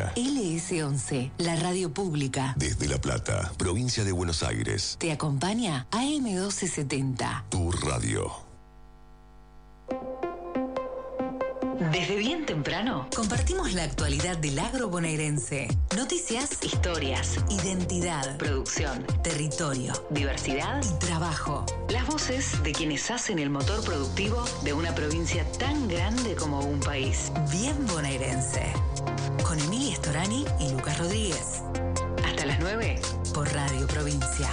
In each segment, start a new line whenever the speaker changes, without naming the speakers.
Provincia.
LS11, la radio pública.
Desde La Plata, provincia de Buenos Aires.
Te acompaña AM1270.
Tu radio.
Desde bien temprano, compartimos la actualidad del agro bonaerense. Noticias, historias, identidad, producción, territorio, diversidad y trabajo. Las voces de quienes hacen el motor productivo de una provincia tan grande como un país. Bien bonaerense. Con Emilia Storani y Lucas Rodríguez. Hasta las 9 por Radio Provincia.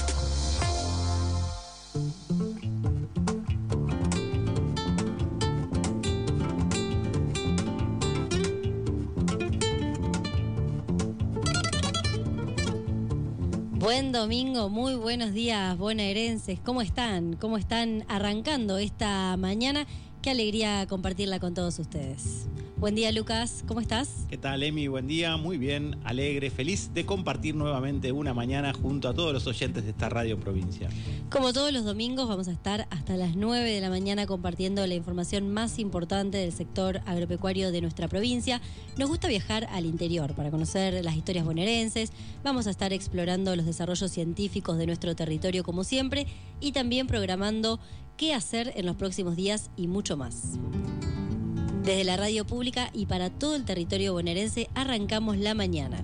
Buen domingo, muy buenos días bonaerenses. ¿Cómo están? ¿Cómo están arrancando esta mañana? Qué alegría compartirla con todos ustedes. Buen día, Lucas, ¿cómo estás?
¿Qué tal, Emi? Buen día, muy bien, alegre, feliz de compartir nuevamente una mañana junto a todos los oyentes de esta radio provincia.
Como todos los domingos vamos a estar hasta las 9 de la mañana compartiendo la información más importante del sector agropecuario de nuestra provincia. Nos gusta viajar al interior para conocer las historias bonaerenses. Vamos a estar explorando los desarrollos científicos de nuestro territorio como siempre y también programando qué hacer en los próximos días y mucho más. Desde la radio pública y para todo el territorio bonaerense arrancamos la mañana.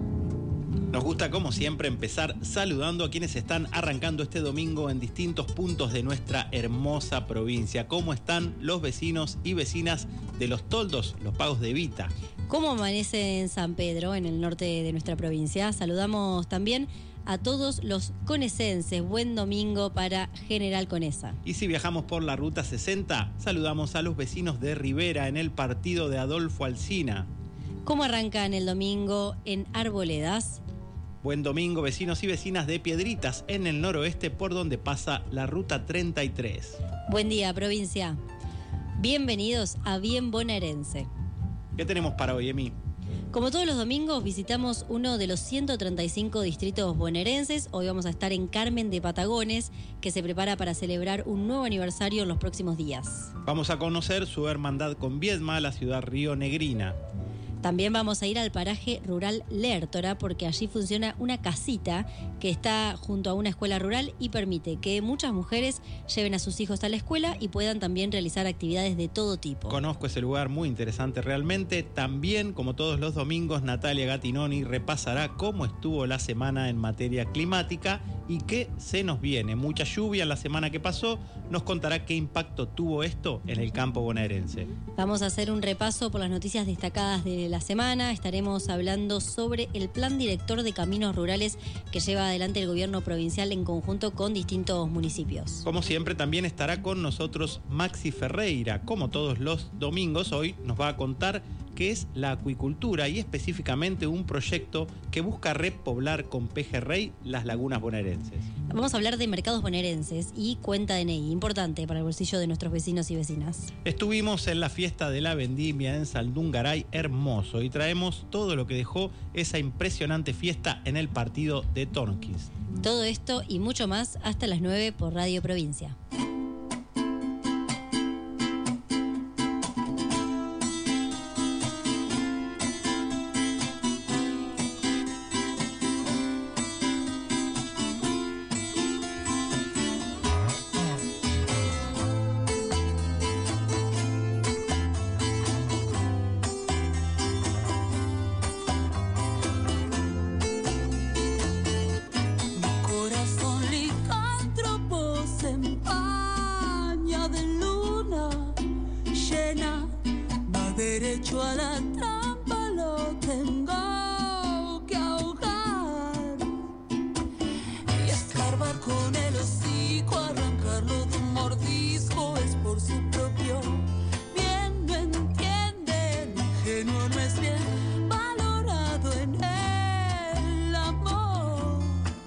Nos gusta, como siempre, empezar saludando a quienes están arrancando este domingo en distintos puntos de nuestra hermosa provincia. ¿Cómo están los vecinos y vecinas de Los Toldos, los Pagos de Evita?
¿Cómo amanece en San Pedro, en el norte de nuestra provincia? Saludamos también a todos los conesenses. Buen domingo para General Conesa.
Y si viajamos por la Ruta 60, saludamos a los vecinos de Rivera en el partido de Adolfo Alsina.
¿Cómo arrancan el domingo en Arboledas?
Buen domingo, vecinos y vecinas de Piedritas, en el noroeste, por donde pasa la Ruta 33.
Buen día, provincia. Bienvenidos a Bien Bonaerense.
¿Qué tenemos para hoy, Emi?
Como todos los domingos, visitamos uno de los 135 distritos bonaerenses. Hoy vamos a estar en Carmen de Patagones, que se prepara para celebrar un nuevo aniversario en los próximos días.
Vamos a conocer su hermandad con Viedma, la ciudad rionegrina.
También vamos a ir al paraje rural Lertora, porque allí funciona una casita que está junto a una escuela rural y permite que muchas mujeres lleven a sus hijos a la escuela y puedan también realizar actividades de todo tipo.
Conozco ese lugar, muy interesante realmente. También, como todos los domingos, Natalia Gattinoni repasará cómo estuvo la semana en materia climática y qué se nos viene. Mucha lluvia la semana que pasó, nos contará qué impacto tuvo esto en el campo bonaerense.
Vamos a hacer un repaso por las noticias destacadas de la semana. Estaremos hablando sobre el plan director de caminos rurales que lleva adelante el gobierno provincial en conjunto con distintos municipios.
Como siempre, también estará con nosotros Maxi Ferreira. Como todos los domingos, hoy nos va a contar qué es la acuicultura y específicamente un proyecto que busca repoblar con pejerrey las lagunas bonaerenses.
Vamos a hablar de mercados bonaerenses y cuenta DNI, importante para el bolsillo de nuestros vecinos y vecinas.
Estuvimos en la fiesta de la vendimia en Saldungaray, hermoso, y traemos todo lo que dejó esa impresionante fiesta en el partido de Tornquist.
Todo esto y mucho más hasta las 9 por Radio Provincia.
Derecho a la trampa lo tengo que ahogar y escarbar con el hocico, arrancarlo de un mordisco, es por su propio bien, no entienden, ingenuo no es bien valorado en el amor,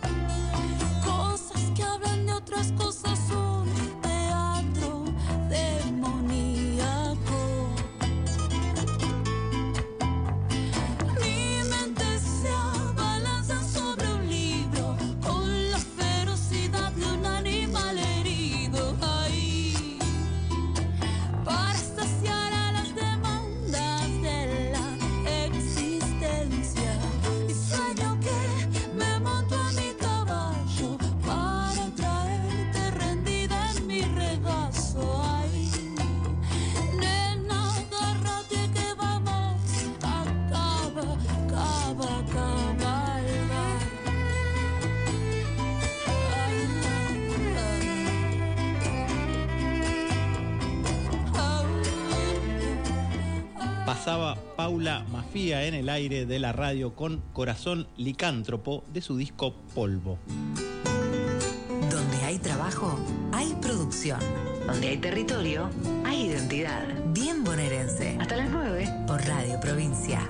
cosas que hablan de otras cosas son teatro demoníaco.
pasaba Paula Mafia en el aire de la radio con Corazón Licántropo de su disco Polvo.
Donde hay trabajo, hay producción. Donde hay territorio, hay identidad. Bien bonaerense. Hasta las 9 por Radio Provincia.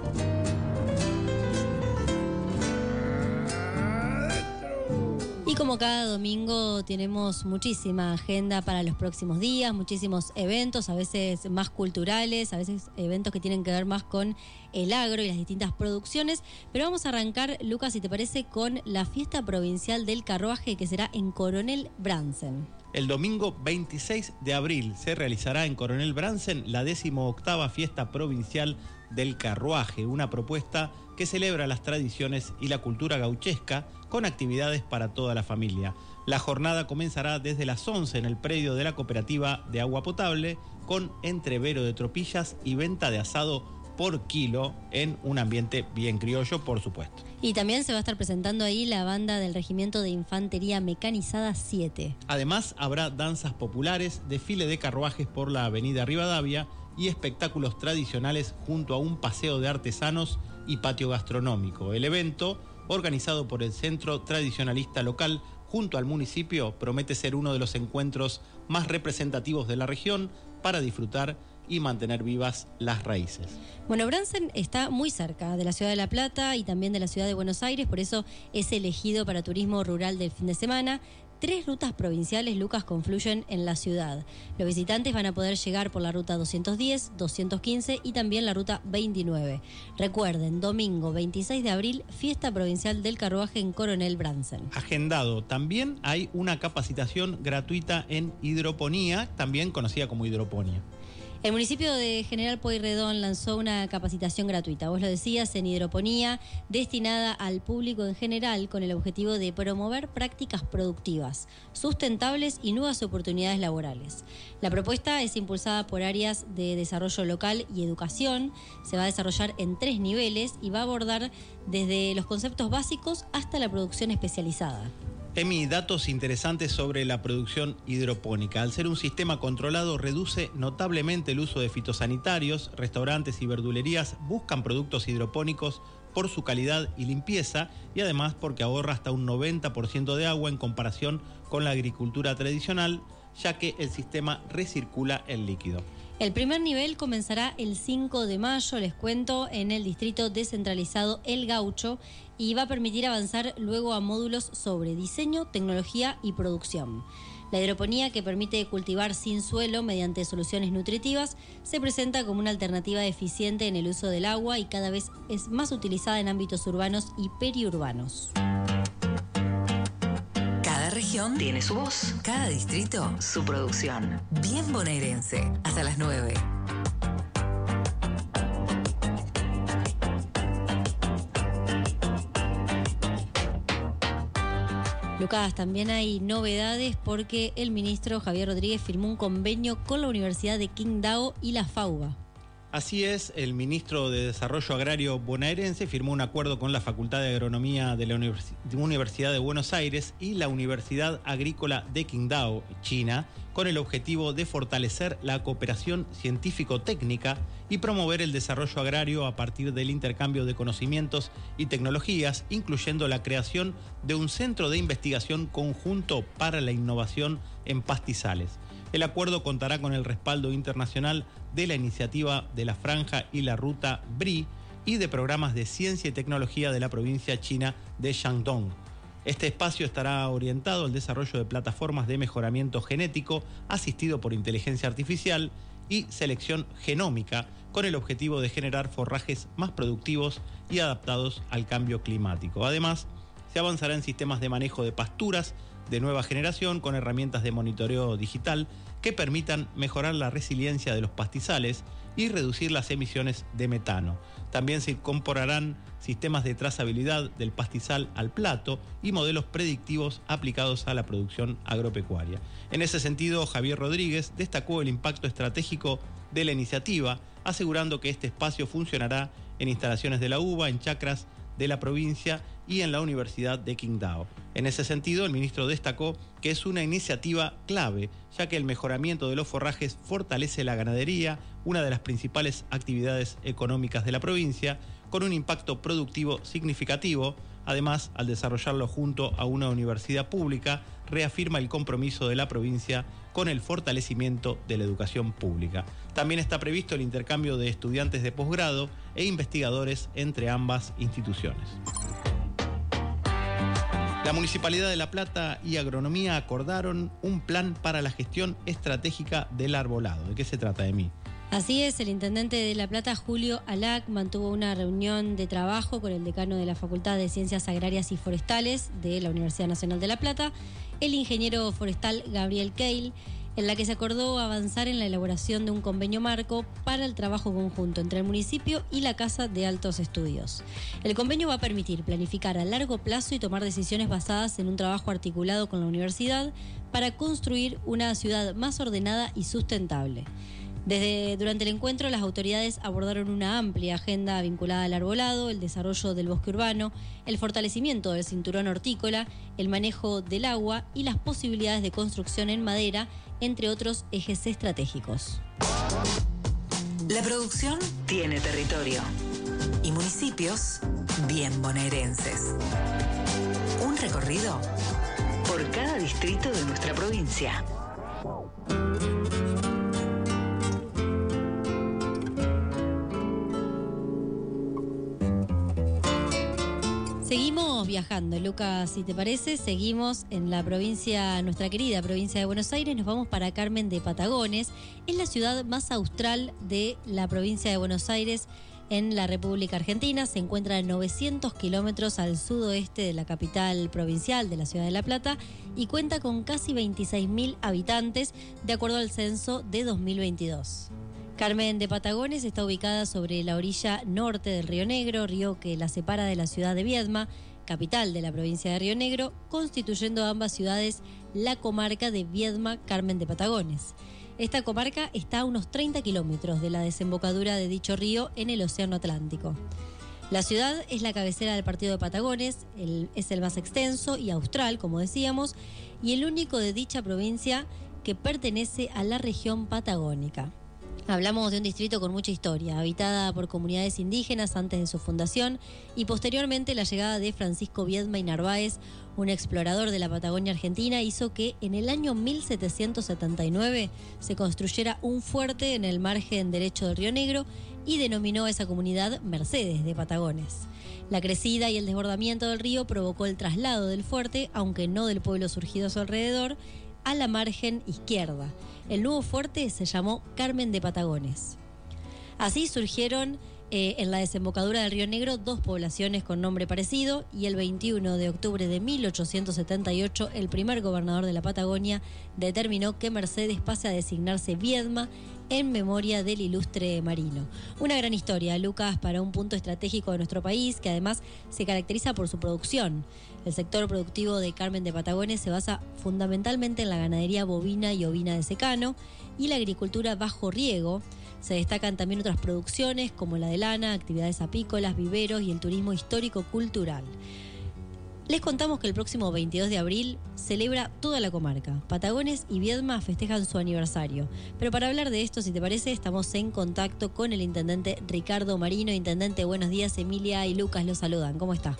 Y como cada domingo tenemos muchísima agenda para los próximos días, muchísimos eventos, a veces más culturales, a veces eventos que tienen que ver más con el agro y las distintas producciones. Pero vamos a arrancar, Lucas, si te parece, con la fiesta provincial del carruaje que será en Coronel Brandsen.
El domingo 26 de abril se realizará en Coronel Brandsen la 18ª fiesta provincial del carruaje, una propuesta que celebra las tradiciones y la cultura gauchesca con actividades para toda la familia. La jornada comenzará desde las 11 en el predio de la Cooperativa de Agua Potable con entrevero de tropillas y venta de asado por kilo en un ambiente bien criollo, por supuesto.
Y también se va a estar presentando ahí la banda del Regimiento de Infantería Mecanizada 7.
Además, habrá danzas populares, desfile de carruajes por la avenida Rivadavia y espectáculos tradicionales junto a un paseo de artesanos y patio gastronómico. El evento, organizado por el Centro Tradicionalista Local junto al municipio, promete ser uno de los encuentros más representativos de la región para disfrutar y mantener vivas las raíces.
Bueno, Brandsen está muy cerca de la ciudad de La Plata y también de la ciudad de Buenos Aires, por eso es elegido para turismo rural del fin de semana. 3 rutas provinciales, Lucas, confluyen en la ciudad. Los visitantes van a poder llegar por la ruta 210, 215 y también la ruta 29. Recuerden, domingo 26 de abril, fiesta provincial del carruaje en Coronel Brandsen.
Agendado. También hay una capacitación gratuita en hidroponía, también conocida como hidroponía.
El municipio de General Pueyrredón lanzó una capacitación gratuita, vos lo decías, en hidroponía, destinada al público en general con el objetivo de promover prácticas productivas, sustentables y nuevas oportunidades laborales. La propuesta es impulsada por áreas de desarrollo local y educación, se va a desarrollar en 3 niveles y va a abordar desde los conceptos básicos hasta la producción especializada.
Emi, datos interesantes sobre la producción hidropónica. Al ser un sistema controlado, reduce notablemente el uso de fitosanitarios. Restaurantes y verdulerías buscan productos hidropónicos por su calidad y limpieza y además porque ahorra hasta un 90% de agua en comparación con la agricultura tradicional, ya que el sistema recircula el líquido.
El primer nivel comenzará el 5 de mayo, les cuento, en el distrito descentralizado El Gaucho y va a permitir avanzar luego a módulos sobre diseño, tecnología y producción. La hidroponía, que permite cultivar sin suelo mediante soluciones nutritivas, se presenta como una alternativa eficiente en el uso del agua y cada vez es más utilizada en ámbitos urbanos y periurbanos.
Cada región tiene su voz, cada distrito su producción. Bien bonaerense, hasta las 9.
Lucas, también hay novedades porque el ministro Javier Rodríguez firmó un convenio con la Universidad de Qingdao y la FAUBA.
Así es, el ministro de Desarrollo Agrario bonaerense firmó un acuerdo con la Facultad de Agronomía de la Universidad de Buenos Aires y la Universidad Agrícola de Qingdao, China, con el objetivo de fortalecer la cooperación científico-técnica y promover el desarrollo agrario a partir del intercambio de conocimientos y tecnologías, incluyendo la creación de un centro de investigación conjunto para la innovación en pastizales. El acuerdo contará con el respaldo internacional de la iniciativa de la Franja y la Ruta BRI y de programas de ciencia y tecnología de la provincia china de Shandong. Este espacio estará orientado al desarrollo de plataformas de mejoramiento genético asistido por inteligencia artificial y selección genómica con el objetivo de generar forrajes más productivos y adaptados al cambio climático. Además, se avanzará en sistemas de manejo de pasturas de nueva generación con herramientas de monitoreo digital que permitan mejorar la resiliencia de los pastizales y reducir las emisiones de metano. También se incorporarán sistemas de trazabilidad del pastizal al plato y modelos predictivos aplicados a la producción agropecuaria. En ese sentido, Javier Rodríguez destacó el impacto estratégico de la iniciativa, asegurando que este espacio funcionará en instalaciones de la UBA, en chacras de la provincia y en la Universidad de Qingdao. En ese sentido, el ministro destacó que es una iniciativa clave, ya que el mejoramiento de los forrajes fortalece la ganadería, una de las principales actividades económicas de la provincia, con un impacto productivo significativo. Además, al desarrollarlo junto a una universidad pública, reafirma el compromiso de la provincia con el fortalecimiento de la educación pública. También está previsto el intercambio de estudiantes de posgrado e investigadores entre ambas instituciones. La Municipalidad de La Plata y Agronomía acordaron un plan para la gestión estratégica del arbolado. ¿De qué se trata, Emi?
Así es, el intendente de La Plata, Julio Alac, mantuvo una reunión de trabajo con el decano de la Facultad de Ciencias Agrarias y Forestales de la Universidad Nacional de La Plata, el ingeniero forestal Gabriel Keil, en la que se acordó avanzar en la elaboración de un convenio marco para el trabajo conjunto entre el municipio y la Casa de Altos Estudios. El convenio va a permitir planificar a largo plazo y tomar decisiones basadas en un trabajo articulado con la universidad para construir una ciudad más ordenada y sustentable. Durante el encuentro, las autoridades abordaron una amplia agenda vinculada al arbolado, el desarrollo del bosque urbano, el fortalecimiento del cinturón hortícola, el manejo del agua y las posibilidades de construcción en madera, entre otros ejes estratégicos.
La producción tiene territorio y municipios bien bonaerenses. Un recorrido por cada distrito de nuestra provincia.
Seguimos viajando, Lucas, si te parece, seguimos en la provincia, nuestra querida provincia de Buenos Aires, nos vamos para Carmen de Patagones, es la ciudad más austral de la provincia de Buenos Aires en la República Argentina, se encuentra a 900 kilómetros al sudoeste de la capital provincial de la ciudad de La Plata y cuenta con casi 26.000 habitantes, de acuerdo al censo de 2022. Carmen de Patagones está ubicada sobre la orilla norte del Río Negro, río que la separa de la ciudad de Viedma, capital de la provincia de Río Negro, constituyendo ambas ciudades la comarca de Viedma-Carmen de Patagones. Esta comarca está a unos 30 kilómetros de la desembocadura de dicho río en el Océano Atlántico. La ciudad es la cabecera del partido de Patagones, es el más extenso y austral, como decíamos, y el único de dicha provincia que pertenece a la región patagónica. Hablamos de un distrito con mucha historia, habitada por comunidades indígenas antes de su fundación y posteriormente la llegada de Francisco Viedma y Narváez, un explorador de la Patagonia Argentina, hizo que en el año 1779 se construyera un fuerte en el margen derecho del Río Negro y denominó a esa comunidad Mercedes de Patagones. La crecida y el desbordamiento del río provocó el traslado del fuerte, aunque no del pueblo surgido a su alrededor, a la margen izquierda. El nuevo fuerte se llamó Carmen de Patagones. Así surgieron en la desembocadura del Río Negro dos poblaciones con nombre parecido y el 21 de octubre de 1878 el primer gobernador de la Patagonia determinó que Mercedes pase a designarse Viedma en memoria del ilustre marino. Una gran historia, Lucas, para un punto estratégico de nuestro país que además se caracteriza por su producción. El sector productivo de Carmen de Patagones se basa fundamentalmente en la ganadería bovina y ovina de secano y la agricultura bajo riego. Se destacan también otras producciones como la de lana, actividades apícolas, viveros y el turismo histórico-cultural. Les contamos que el próximo 22 de abril celebra toda la comarca. Patagones y Viedma festejan su aniversario. Pero para hablar de esto, si te parece, estamos en contacto con el intendente Ricardo Marino. Intendente, buenos días. Emilia y Lucas los saludan. ¿Cómo está?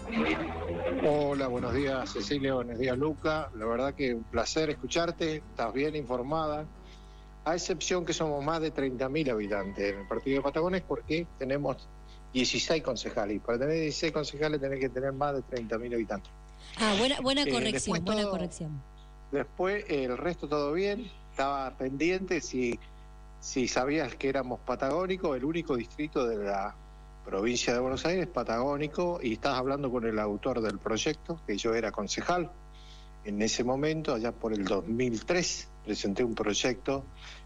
Hola, buenos días Cecilia, buenos días Luca. La verdad que un placer escucharte, estás bien informada. A excepción que somos más de 30.000 habitantes en el partido de Patagones porque tenemos 16 concejales. Y para tener 16 concejales tenés que tener más de 30.000 habitantes.
Ah, buena corrección, buena corrección.
Después el resto todo bien. Estaba pendiente si sabías que éramos patagónicos, el único distrito de la provincia de Buenos Aires, patagónico, y estás hablando con el autor del proyecto, que yo era concejal. En ese momento, allá por el 2003, presenté un proyecto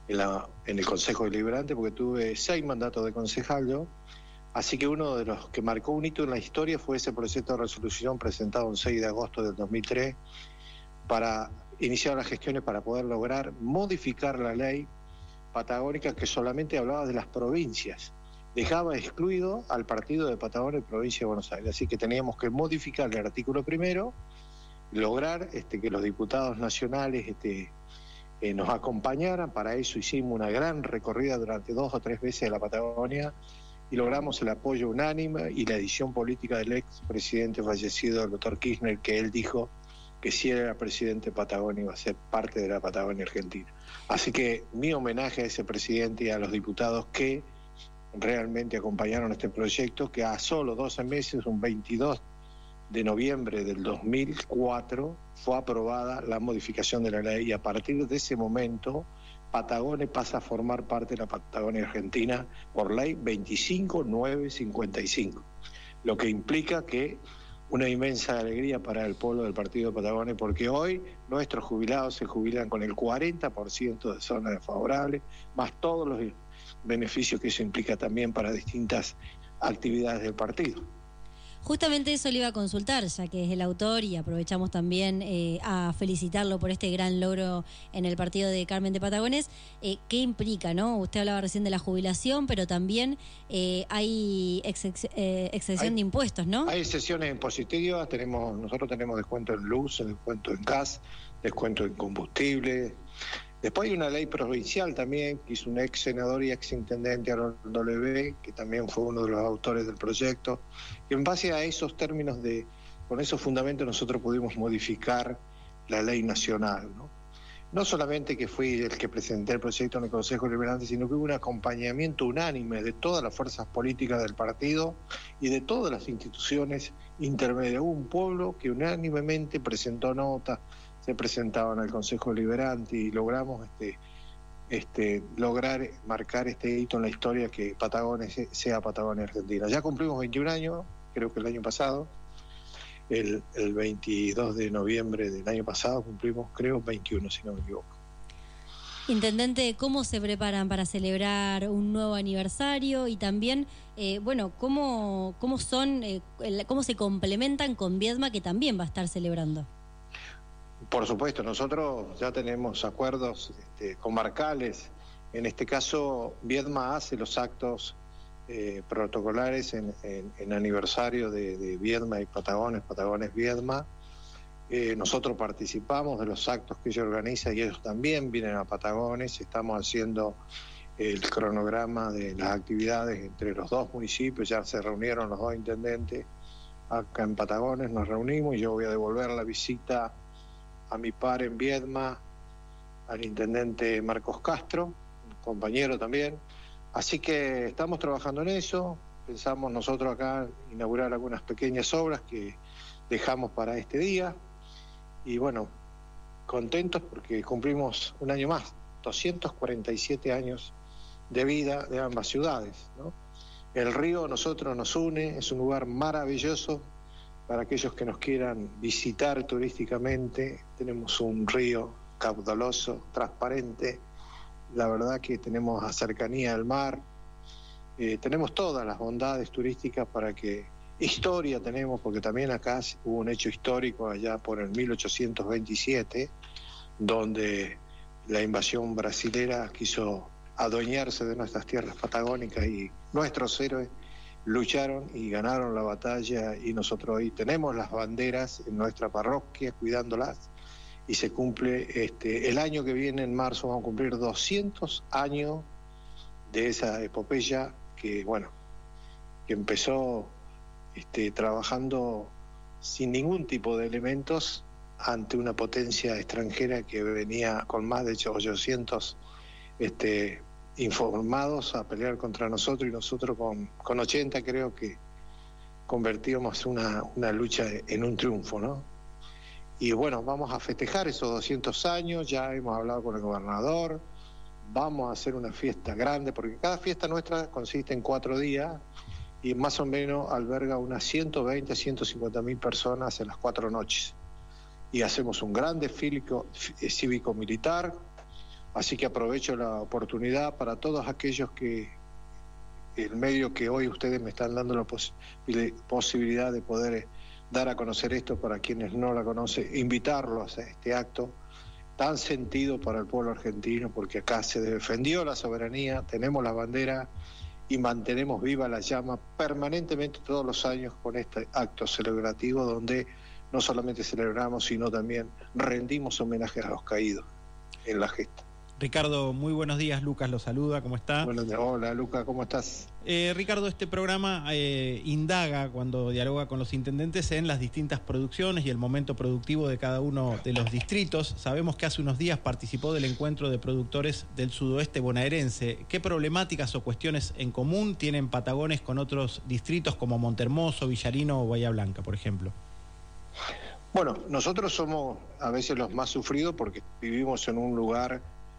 en el Consejo Deliberante, porque tuve 6 mandatos de concejal yo. Así que uno de los que marcó un hito en la historia fue ese proyecto de resolución presentado el 6 de agosto del 2003 para iniciar las gestiones para poder lograr modificar la ley patagónica que solamente hablaba de las provincias dejaba excluido al partido de Patagones y Provincia de Buenos Aires. Así que teníamos que modificar el artículo primero, lograr que los diputados nacionales nos acompañaran. Para eso hicimos una gran recorrida durante 2 o 3 veces de la Patagonia y logramos el apoyo unánime y la edición política del expresidente fallecido, el doctor Kirchner, que él dijo que si él era presidente de Patagonia iba a ser parte de la Patagonia Argentina. Así que mi homenaje a ese presidente y a los diputados que realmente acompañaron este proyecto, que a solo 12 meses, un 22 de noviembre del 2004, fue aprobada la modificación de la ley y a partir de ese momento Patagones pasa a formar parte de la Patagonia Argentina por ley 25955, lo que implica que una inmensa alegría para el pueblo del partido de Patagones, porque hoy nuestros jubilados se jubilan con el 40% de zonas desfavorables, más todos los beneficios que eso implica también para distintas actividades del partido.
Justamente eso le iba a consultar, ya que es el autor, y aprovechamos también a felicitarlo por este gran logro en el partido de Carmen de Patagones. ¿Qué implica, no? Usted hablaba recién de la jubilación, pero también hay exención de impuestos, ¿no? Hay
exenciones impositivas, nosotros tenemos descuento en luz, descuento en gas, descuento en combustible. Después hay una ley provincial también, que hizo un ex senador y ex intendente, Arnoldo Levé, que también fue uno de los autores del proyecto. Y en base a esos términos, con esos fundamentos, nosotros pudimos modificar la ley nacional, ¿no? No solamente que fui el que presenté el proyecto en el Consejo Deliberante, sino que hubo un acompañamiento unánime de todas las fuerzas políticas del partido y de todas las instituciones intermedias. Hubo un pueblo que unánimemente presentó notas, se presentaban al Consejo Deliberante y logramos lograr marcar este hito en la historia, que Patagones sea Patagonia Argentina. Ya cumplimos 21 años, creo que el año pasado, el 22 de noviembre del año pasado cumplimos, creo, 21, si no me equivoco.
Intendente, ¿cómo se preparan para celebrar un nuevo aniversario? Y también, ¿cómo se complementan con Viedma, que también va a estar celebrando?
Por supuesto, nosotros ya tenemos acuerdos comarcales. En este caso, Viedma hace los actos protocolares en aniversario de Viedma y Patagones Viedma. Nosotros participamos de los actos que ella organiza y ellos también vienen a Patagones. Estamos haciendo el cronograma de las actividades entre los dos municipios. Ya se reunieron los dos intendentes acá en Patagones, nos reunimos y yo voy a devolver la visita a mi par en Viedma, al intendente Marcos Castro, un compañero también. Así que estamos trabajando en eso. Pensamos nosotros acá inaugurar algunas pequeñas obras que dejamos para este día. Y bueno, contentos porque cumplimos un año más, 247 años de vida de ambas ciudades, ¿no? El río a nosotros nos une, es un lugar maravilloso para aquellos que nos quieran visitar turísticamente. Tenemos un río caudaloso, transparente, la verdad que tenemos cercanía al mar, tenemos todas las bondades turísticas para que... Historia tenemos, porque también acá hubo un hecho histórico allá por el 1827, donde la invasión brasilera quiso adueñarse de nuestras tierras patagónicas y nuestros héroes lucharon y ganaron la batalla, y nosotros hoy tenemos las banderas en nuestra parroquia cuidándolas, y se cumple el año que viene, en marzo, vamos a cumplir 200 años de esa epopeya que empezó trabajando sin ningún tipo de elementos ante una potencia extranjera que venía con más de 800 informados a pelear contra nosotros, y nosotros con 80 creo que convertimos una lucha en un triunfo, ¿no? Y bueno, vamos a festejar esos 200 años, ya hemos hablado con el gobernador, vamos a hacer una fiesta grande, porque cada fiesta nuestra consiste en 4 días, y más o menos alberga unas 120 a 150 mil personas en las 4 noches. Y hacemos un gran desfile cívico-militar, así que aprovecho la oportunidad para todos aquellos que, el medio que hoy ustedes me están dando la posibilidad de poder dar a conocer esto para quienes no la conocen, invitarlos a este acto tan sentido para el pueblo argentino, porque acá se defendió la soberanía, tenemos la bandera, y mantenemos viva la llama permanentemente todos los años con este acto celebrativo donde no solamente celebramos, sino también rendimos homenaje a los caídos en la gesta.
Ricardo, muy buenos días. Lucas lo saluda, ¿cómo está?
Hola, Lucas, ¿cómo estás?
Ricardo, este programa indaga cuando dialoga con los intendentes en las distintas producciones y el momento productivo de cada uno de los distritos. Sabemos que hace unos días participó del encuentro de productores del sudoeste bonaerense. ¿Qué problemáticas o cuestiones en común tienen Patagones con otros distritos como Montehermoso, Villarino o Bahía Blanca, por ejemplo?
Bueno, nosotros somos a veces los más sufridos porque vivimos en un lugar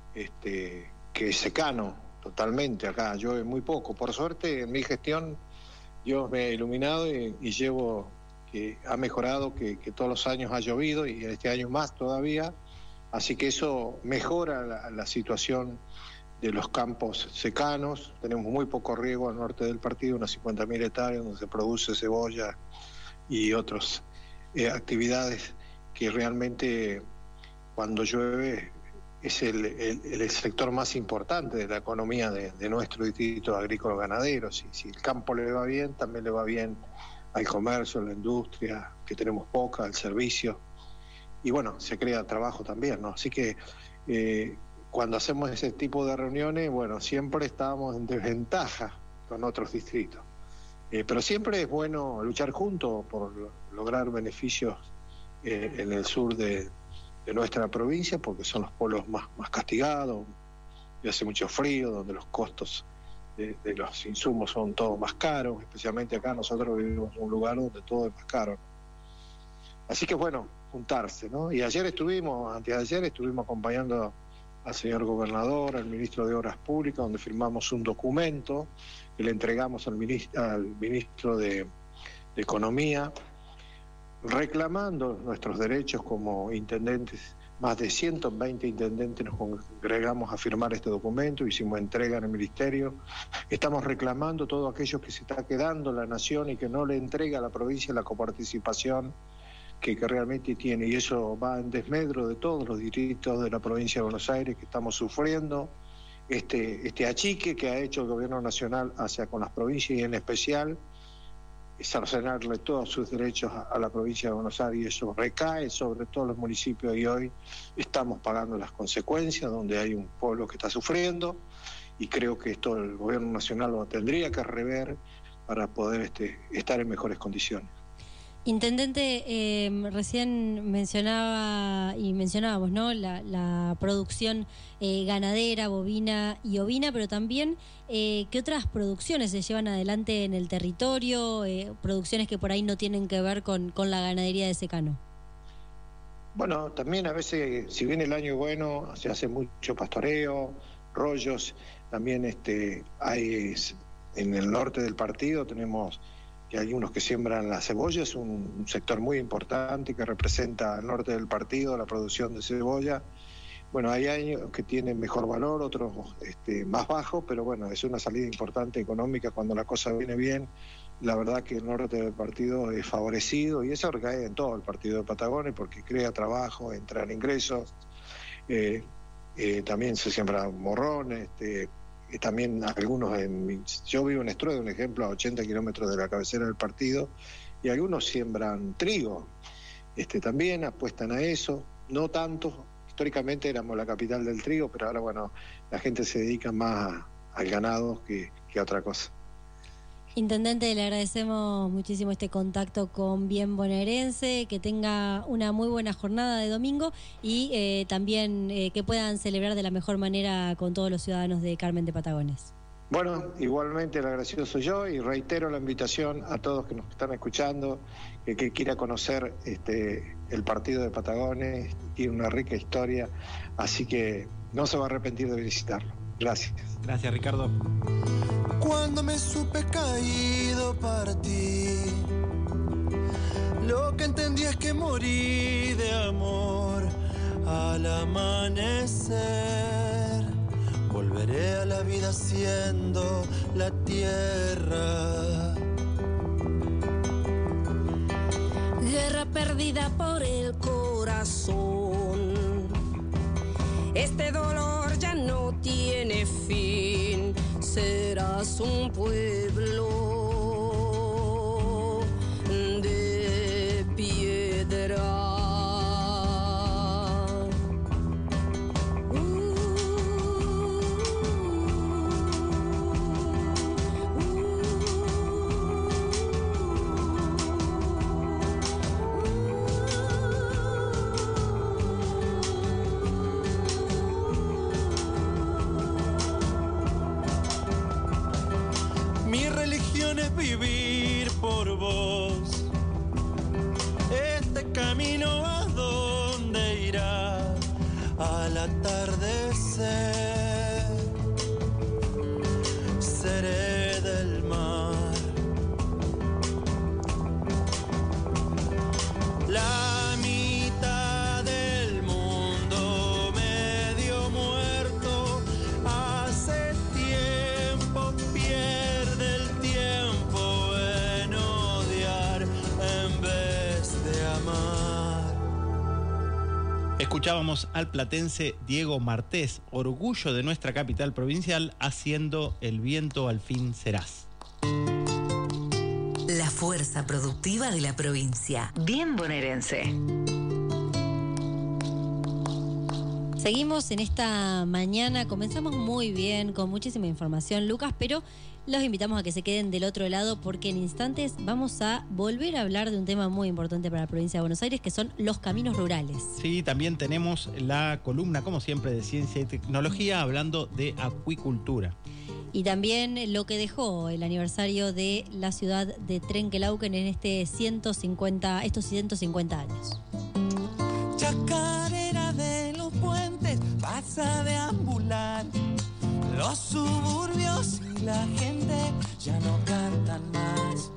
que es secano totalmente. Acá llueve muy poco. Por suerte, en mi gestión, yo me he iluminado y llevo que ha mejorado, que todos los años ha llovido y este año más todavía. Así que eso mejora la situación de los campos secanos. Tenemos muy poco riego al norte del partido, unas 50.000 hectáreas donde se produce cebolla y otras actividades que realmente cuando llueve es el sector más importante de la economía de nuestro distrito agrícola ganadero. Si el campo le va bien, también le va bien al comercio, a la industria, que tenemos poca, al servicio, y bueno, se crea trabajo también, ¿no? Así que cuando hacemos ese tipo de reuniones, bueno, siempre estamos en desventaja con otros distritos. Pero siempre es bueno luchar juntos por lograr beneficios en el sur de nuestra provincia, porque son los pueblos más castigados, y hace mucho frío, donde los costos de los insumos son todos más caros, especialmente acá nosotros vivimos en un lugar donde todo es más caro. Así que bueno, juntarse, ¿no? Y antes de ayer estuvimos acompañando al señor gobernador, al ministro de Obras Públicas, donde firmamos un documento que le entregamos al ministro de Economía, reclamando nuestros derechos como intendentes. Más de 120 intendentes nos congregamos a firmar este documento, hicimos entrega en el ministerio. Estamos reclamando todo aquello que se está quedando la nación y que no le entrega a la provincia la coparticipación que realmente tiene, y eso va en desmedro de todos los distritos de la provincia de Buenos Aires, que estamos sufriendo este achique que ha hecho el gobierno nacional hacia con las provincias, y en especial cercenarle todos sus derechos a la provincia de Buenos Aires, y eso recae sobre todos los municipios, y hoy estamos pagando las consecuencias, donde hay un pueblo que está sufriendo, y creo que esto el gobierno nacional lo tendría que rever para poder estar en mejores condiciones.
Intendente, recién mencionábamos, ¿no? La producción ganadera, bovina y ovina, pero también ¿qué otras producciones se llevan adelante en el territorio? Producciones que por ahí no tienen que ver con la ganadería de secano.
Bueno, también a veces, si bien el año es bueno, se hace mucho pastoreo, rollos. También hay en el norte del partido tenemos que hay unos que siembran la cebolla, es un sector muy importante que representa al norte del partido la producción de cebolla. Bueno, hay años que tienen mejor valor, otros más bajo, pero bueno, es una salida importante económica cuando la cosa viene bien. La verdad que el norte del partido es favorecido, y eso recae en todo el partido de Patagones porque crea trabajo, entran ingresos, también se siembran morrones, también algunos, yo vivo en Estruedo, un ejemplo, a 80 kilómetros de la cabecera del partido, y algunos siembran trigo, también apuestan a eso, no tanto. Históricamente éramos la capital del trigo, pero ahora bueno, la gente se dedica más al ganado que a otra cosa.
Intendente, le agradecemos muchísimo este contacto con Bien Bonaerense, que tenga una muy buena jornada de domingo y también que puedan celebrar de la mejor manera con todos los ciudadanos de Carmen de Patagones.
Bueno, igualmente el agradecido soy yo, y reitero la invitación a todos que nos están escuchando, que quiera conocer el partido de Patagones, tiene una rica historia, así que no se va a arrepentir de visitarlo. Gracias.
Gracias, Ricardo.
Cuando me supe caído para ti, lo que entendí es que morí de amor al amanecer. Volveré a la vida siendo la tierra.
Guerra perdida por el corazón. Este dolor ya no tiene fin. serás un pueblo de piedra.
Mi religión es vivir por vos. Este camino a dónde irá al atardecer. Seré del mar. La mitad del mundo medio muerto hace tiempo, pierde el tiempo en odiar en vez de amar.
Escuchábamos al platense Diego Martés, orgullo de nuestra capital provincial, haciendo El viento al fin serás.
La fuerza productiva de la provincia. Bien bonaerense.
Seguimos en esta mañana, comenzamos muy bien, con muchísima información, Lucas, pero los invitamos a que se queden del otro lado porque en instantes vamos a volver a hablar de un tema muy importante para la provincia de Buenos Aires, que son los caminos rurales.
Sí, también tenemos la columna, como siempre, de Ciencia y Tecnología, hablando de acuicultura.
Y también lo que dejó el aniversario de la ciudad de Trenquelauquen en estos 150 años.
Chacarera de los puentes vas a deambular. Los suburbios y la gente ya no cantan más.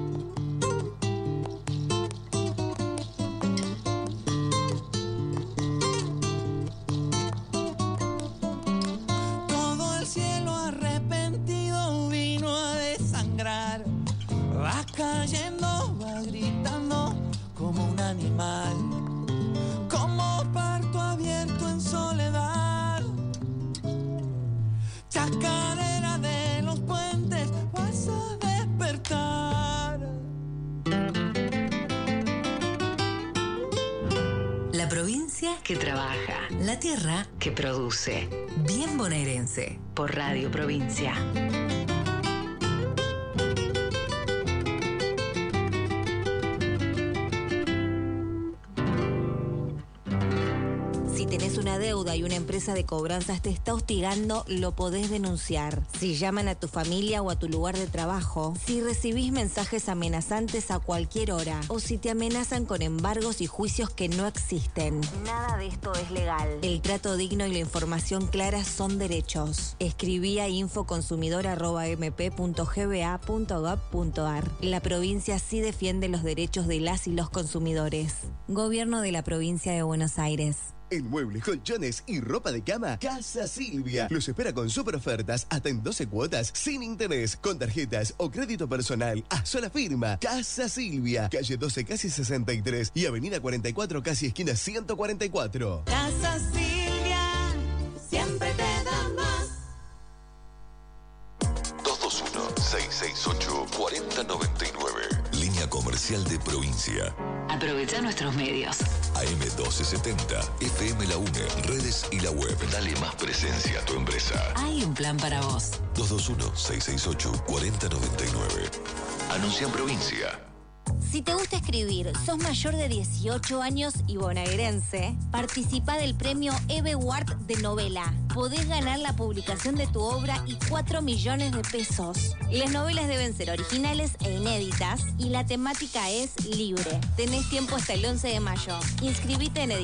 Todo el cielo arrepentido vino a desangrar. Va cayendo, va gritando como un animal. Como parto abierto en soledad. Chacarera de los puentes, vas a despertar.
La provincia que trabaja, la tierra que produce. Bien bonaerense, por Radio Provincia.
Si tenés una deuda y una empresa de cobranzas te está hostigando, lo podés denunciar. Si llaman a tu familia o a tu lugar de trabajo, si recibís mensajes amenazantes a cualquier hora, o si te amenazan con embargos y juicios que no existen. Nada de esto es legal. El trato digno y la información clara son derechos. Escribí a info consumidor@mp.gba.gov.ar. La provincia sí defiende los derechos de las y los consumidores. Gobierno de la provincia de Buenos Aires.
En muebles, colchones y ropa de cama, Casa Silvia los espera con super ofertas hasta en 12 cuotas sin interés, con tarjetas o crédito personal a sola firma. Casa Silvia, calle 12 casi 63 y avenida 44 casi esquina 144.
Casa Silvia, siempre te da más.
221-668-4099. Línea comercial de provincia.
Aprovecha nuestros medios.
AM1270, FM La UNE, redes y la web. Dale más presencia a tu empresa.
Hay un plan para vos.
221-668-4099. Anuncia en provincia.
Si te gusta escribir, sos mayor de 18 años y bonaerense, participa del premio EBWARD de novela. Podés ganar la publicación de tu obra y 4 millones de pesos. Las novelas deben ser originales e inéditas y la temática es libre. Tenés tiempo hasta el 11 de mayo. Inscribite en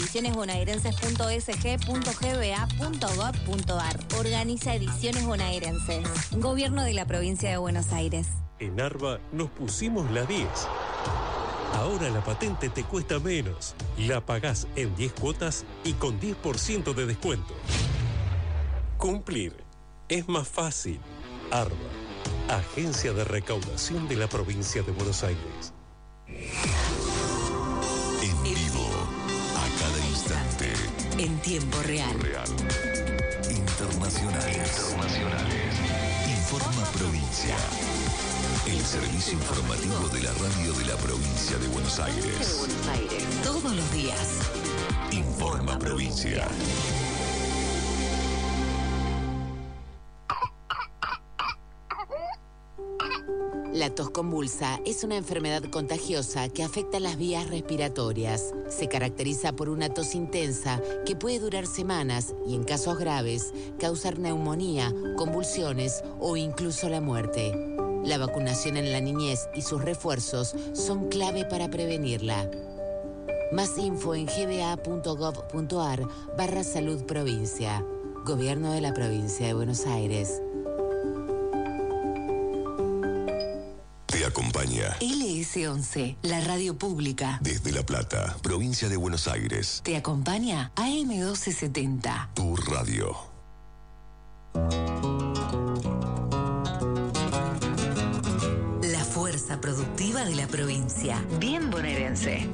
edicionesbonaerenses.sg.gba.gov.ar. Organiza Ediciones Bonaerenses. Gobierno de la Provincia de Buenos Aires.
En Arba nos pusimos la 10. Ahora la patente te cuesta menos. La pagás en 10 cuotas y con 10% de descuento. Cumplir es más fácil. Arba, Agencia de Recaudación de la Provincia de Buenos Aires.
En vivo, a cada instante.
En tiempo real.
Internacionales. Informa Provincia. El servicio informativo de la radio de la provincia de Buenos Aires.
Todos los días.
Informa Provincia.
La tos convulsa es una enfermedad contagiosa que afecta las vías respiratorias. Se caracteriza por una tos intensa que puede durar semanas y, en casos graves, causar neumonía, convulsiones o incluso la muerte. La vacunación en la niñez y sus refuerzos son clave para prevenirla. Más info en gba.gov.ar/salud provincia. Gobierno de la Provincia de Buenos Aires.
Te acompaña
LS11, la radio pública.
desde La Plata, provincia de Buenos Aires.
Te acompaña AM1270.
Tu radio.
La fuerza productiva de la provincia. Bien bonaerense.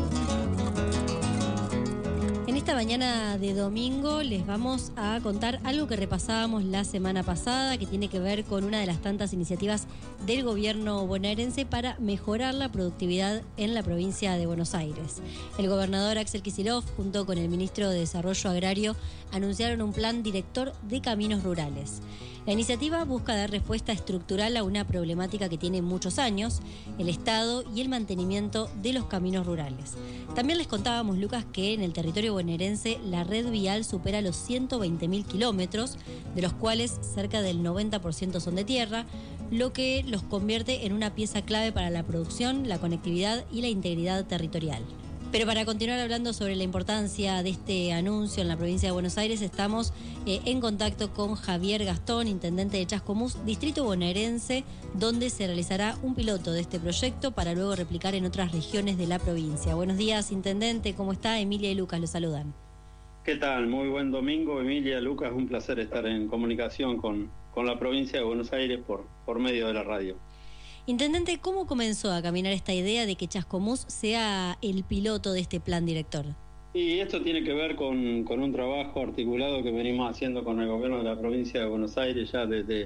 En esta mañana de domingo les vamos a contar algo que repasábamos la semana pasada, que tiene que ver con una de las tantas iniciativas del gobierno bonaerense para mejorar la productividad en la provincia de Buenos Aires. El gobernador Axel Kicillof, junto con el ministro de Desarrollo Agrario, anunciaron un plan director de caminos rurales. La iniciativa busca dar respuesta estructural a una problemática que tiene muchos años, el estado y el mantenimiento de los caminos rurales. También les contábamos, Lucas, que en el territorio bonaerense la red vial supera los 120.000 kilómetros, de los cuales cerca del 90% son de tierra, lo que los convierte en una pieza clave para la producción, la conectividad y la integridad territorial. Pero para continuar hablando sobre la importancia de este anuncio en la provincia de Buenos Aires, estamos en contacto con Javier Gastón, intendente de Chascomús, distrito bonaerense, donde se realizará un piloto de este proyecto para luego replicar en otras regiones de la provincia. Buenos días, intendente, ¿cómo está? Emilia y Lucas lo saludan.
¿Qué tal? Muy buen domingo, Emilia, Lucas, un placer estar en comunicación con la provincia de Buenos Aires por medio de la radio.
Intendente, ¿cómo comenzó a caminar esta idea de que Chascomús sea el piloto de este plan director?
Y esto tiene que ver con un trabajo articulado que venimos haciendo con el gobierno de la provincia de Buenos Aires ya desde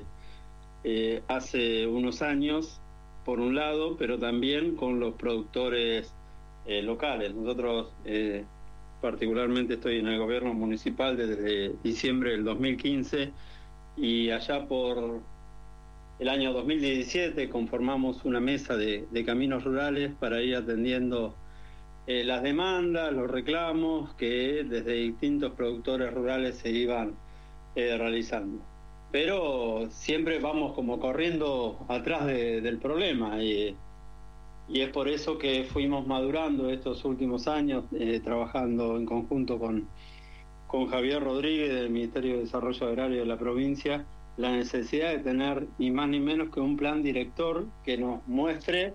hace unos años, por un lado, pero también con los productores locales. Nosotros particularmente estoy en el gobierno municipal desde diciembre del 2015 y allá por el año 2017 conformamos una mesa de caminos rurales para ir atendiendo las demandas, los reclamos que desde distintos productores rurales se iban realizando. Pero siempre vamos como corriendo atrás del problema y es por eso que fuimos madurando estos últimos años, trabajando en conjunto con Javier Rodríguez del Ministerio de Desarrollo Agrario de la provincia, la necesidad de tener ni más ni menos que un plan director que nos muestre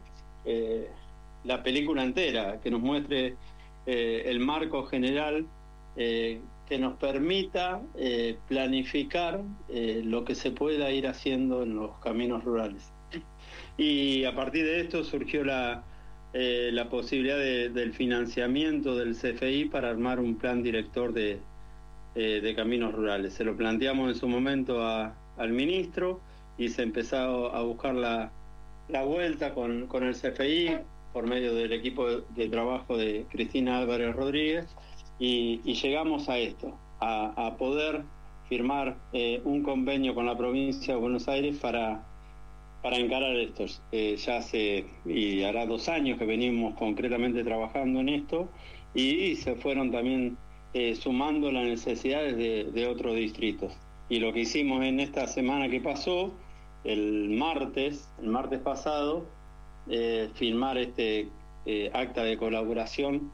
la película entera, que nos muestre el marco general, que nos permita planificar lo que se pueda ir haciendo en los caminos rurales. Y a partir de esto surgió la posibilidad del financiamiento del CFI para armar un plan director de caminos rurales. Se lo planteamos en su momento al ministro y se empezó a buscar la vuelta con el CFI por medio del equipo de trabajo de Cristina Álvarez Rodríguez y llegamos a esto, a poder firmar un convenio con la provincia de Buenos Aires para encarar esto. Ya hace y hará 2 años que venimos concretamente trabajando en esto y se fueron también sumando las necesidades de otros distritos. Y lo que hicimos en esta semana que pasó, el martes pasado, firmar este acta de colaboración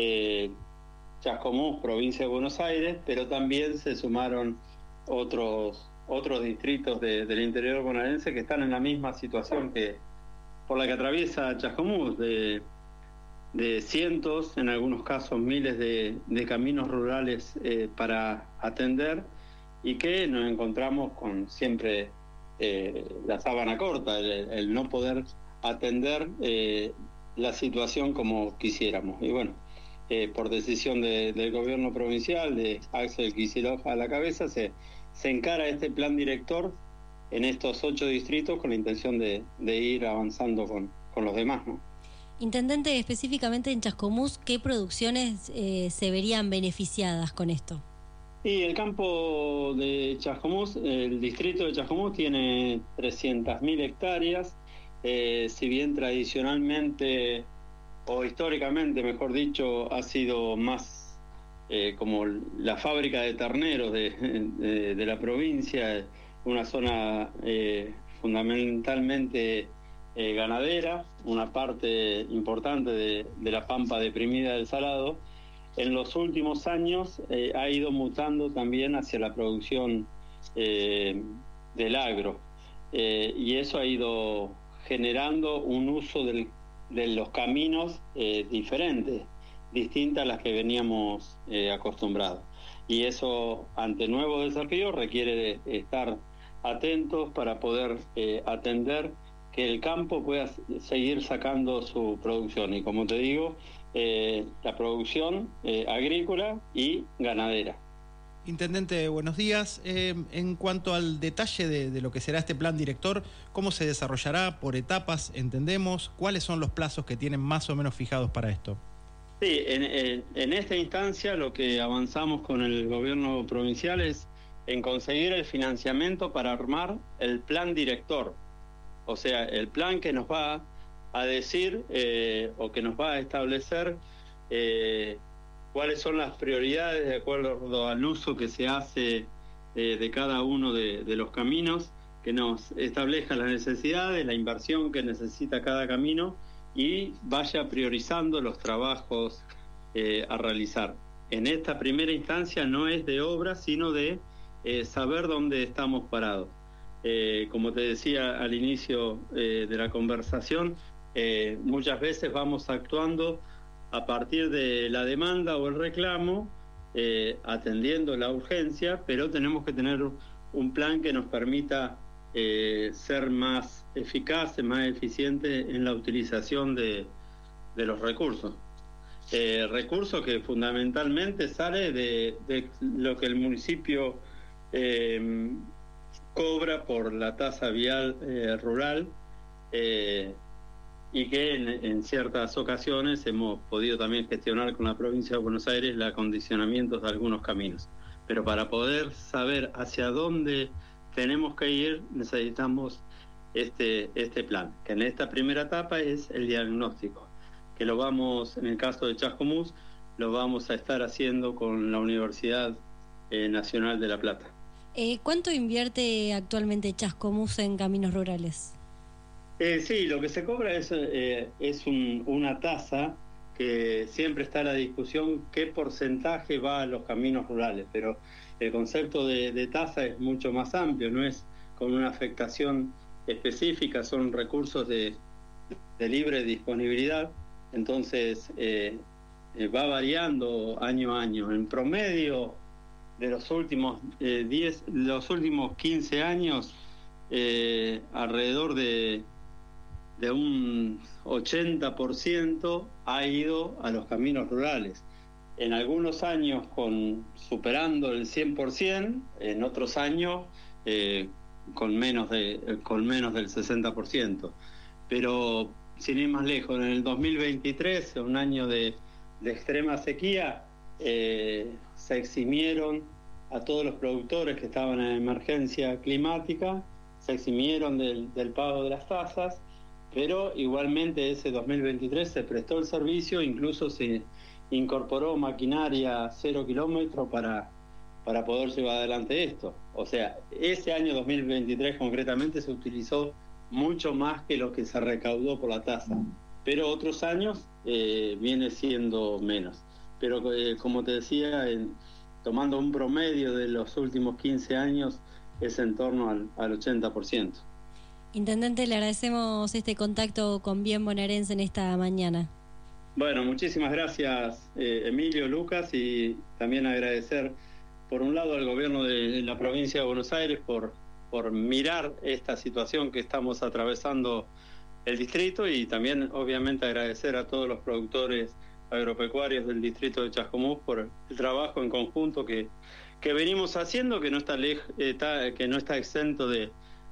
Chascomús, provincia de Buenos Aires, pero también se sumaron otros distritos del interior bonaerense que están en la misma situación por la que atraviesa Chascomús, de cientos, en algunos casos miles de caminos rurales para atender, y que nos encontramos con siempre la sábana corta, el no poder atender la situación como quisiéramos. Y bueno, por decisión del gobierno provincial, de Axel Kicillof a la cabeza, se encara este plan director en estos 8 distritos con la intención de ir avanzando con los demás, ¿no?
Intendente, específicamente en Chascomús, ¿qué producciones se verían beneficiadas con esto?
Y el campo de Chascomús, el distrito de Chascomús tiene 300.000 hectáreas, si bien tradicionalmente o históricamente, mejor dicho, ha sido más como la fábrica de terneros de la provincia, una zona fundamentalmente ganadera, una parte importante de la pampa deprimida del Salado. En los últimos años ha ido mutando también hacia la producción del agro, y eso ha ido generando un uso de los caminos diferentes, distintas a las que veníamos acostumbrados. Y eso, ante nuevos desafíos, requiere de estar atentos para poder atender que el campo pueda seguir sacando su producción. Y como te digo, la producción agrícola y ganadera.
Intendente, buenos días. En cuanto al detalle de lo que será este plan director, ¿cómo se desarrollará por etapas, entendemos? ¿Cuáles son los plazos que tienen más o menos fijados para esto?
Sí, en esta instancia lo que avanzamos con el gobierno provincial es en conseguir el financiamiento para armar el plan director. O sea, el plan que nos va a decir o que nos va a establecer cuáles son las prioridades de acuerdo al uso que se hace de cada uno de los caminos, que nos establezca las necesidades, la inversión que necesita cada camino y vaya priorizando los trabajos a realizar. En esta primera instancia no es de obra, sino de saber dónde estamos parados. Como te decía al inicio de la conversación, muchas veces vamos actuando a partir de la demanda o el reclamo, atendiendo la urgencia, pero tenemos que tener un plan que nos permita ser más eficaces, más eficientes en la utilización de los recursos. Recursos que fundamentalmente sale de lo que el municipio cobra por la tasa vial rural, y que en ciertas ocasiones hemos podido también gestionar con la provincia de Buenos Aires los acondicionamientos de algunos caminos. Pero para poder saber hacia dónde tenemos que ir, necesitamos este plan, que en esta primera etapa es el diagnóstico, que lo vamos, en el caso de Chascomús, lo vamos a estar haciendo con la Universidad Nacional de La Plata.
¿Cuánto invierte actualmente Chascomús en caminos rurales?
Sí, lo que se cobra es una tasa que siempre está a la discusión qué porcentaje va a los caminos rurales, pero el concepto de tasa es mucho más amplio, no es con una afectación específica, son recursos de libre disponibilidad, entonces va variando año a año. En promedio de los últimos 15 años, alrededor de un 80% ha ido a los caminos rurales. En algunos años superando el 100%, en otros años con menos del 60%. Pero sin ir más lejos, en el 2023, un año de extrema sequía, se eximieron a todos los productores que estaban en emergencia climática, se eximieron del pago de las tasas, pero igualmente ese 2023 se prestó el servicio, incluso se incorporó maquinaria 0 kilómetros para poder llevar adelante esto. O sea, ese año 2023 concretamente se utilizó mucho más que lo que se recaudó por la tasa, pero otros años viene siendo menos. Pero como te decía, tomando un promedio de los últimos 15 años, es en torno al 80%.
Intendente, le agradecemos este contacto con Bien Bonaerense en esta mañana.
Bueno, muchísimas gracias, Emilio, Lucas, y también agradecer por un lado al gobierno de la provincia de Buenos Aires por mirar esta situación que estamos atravesando el distrito, y también obviamente agradecer a todos los productores agropecuarios del distrito de Chascomús por el trabajo en conjunto que venimos haciendo, que no está exento de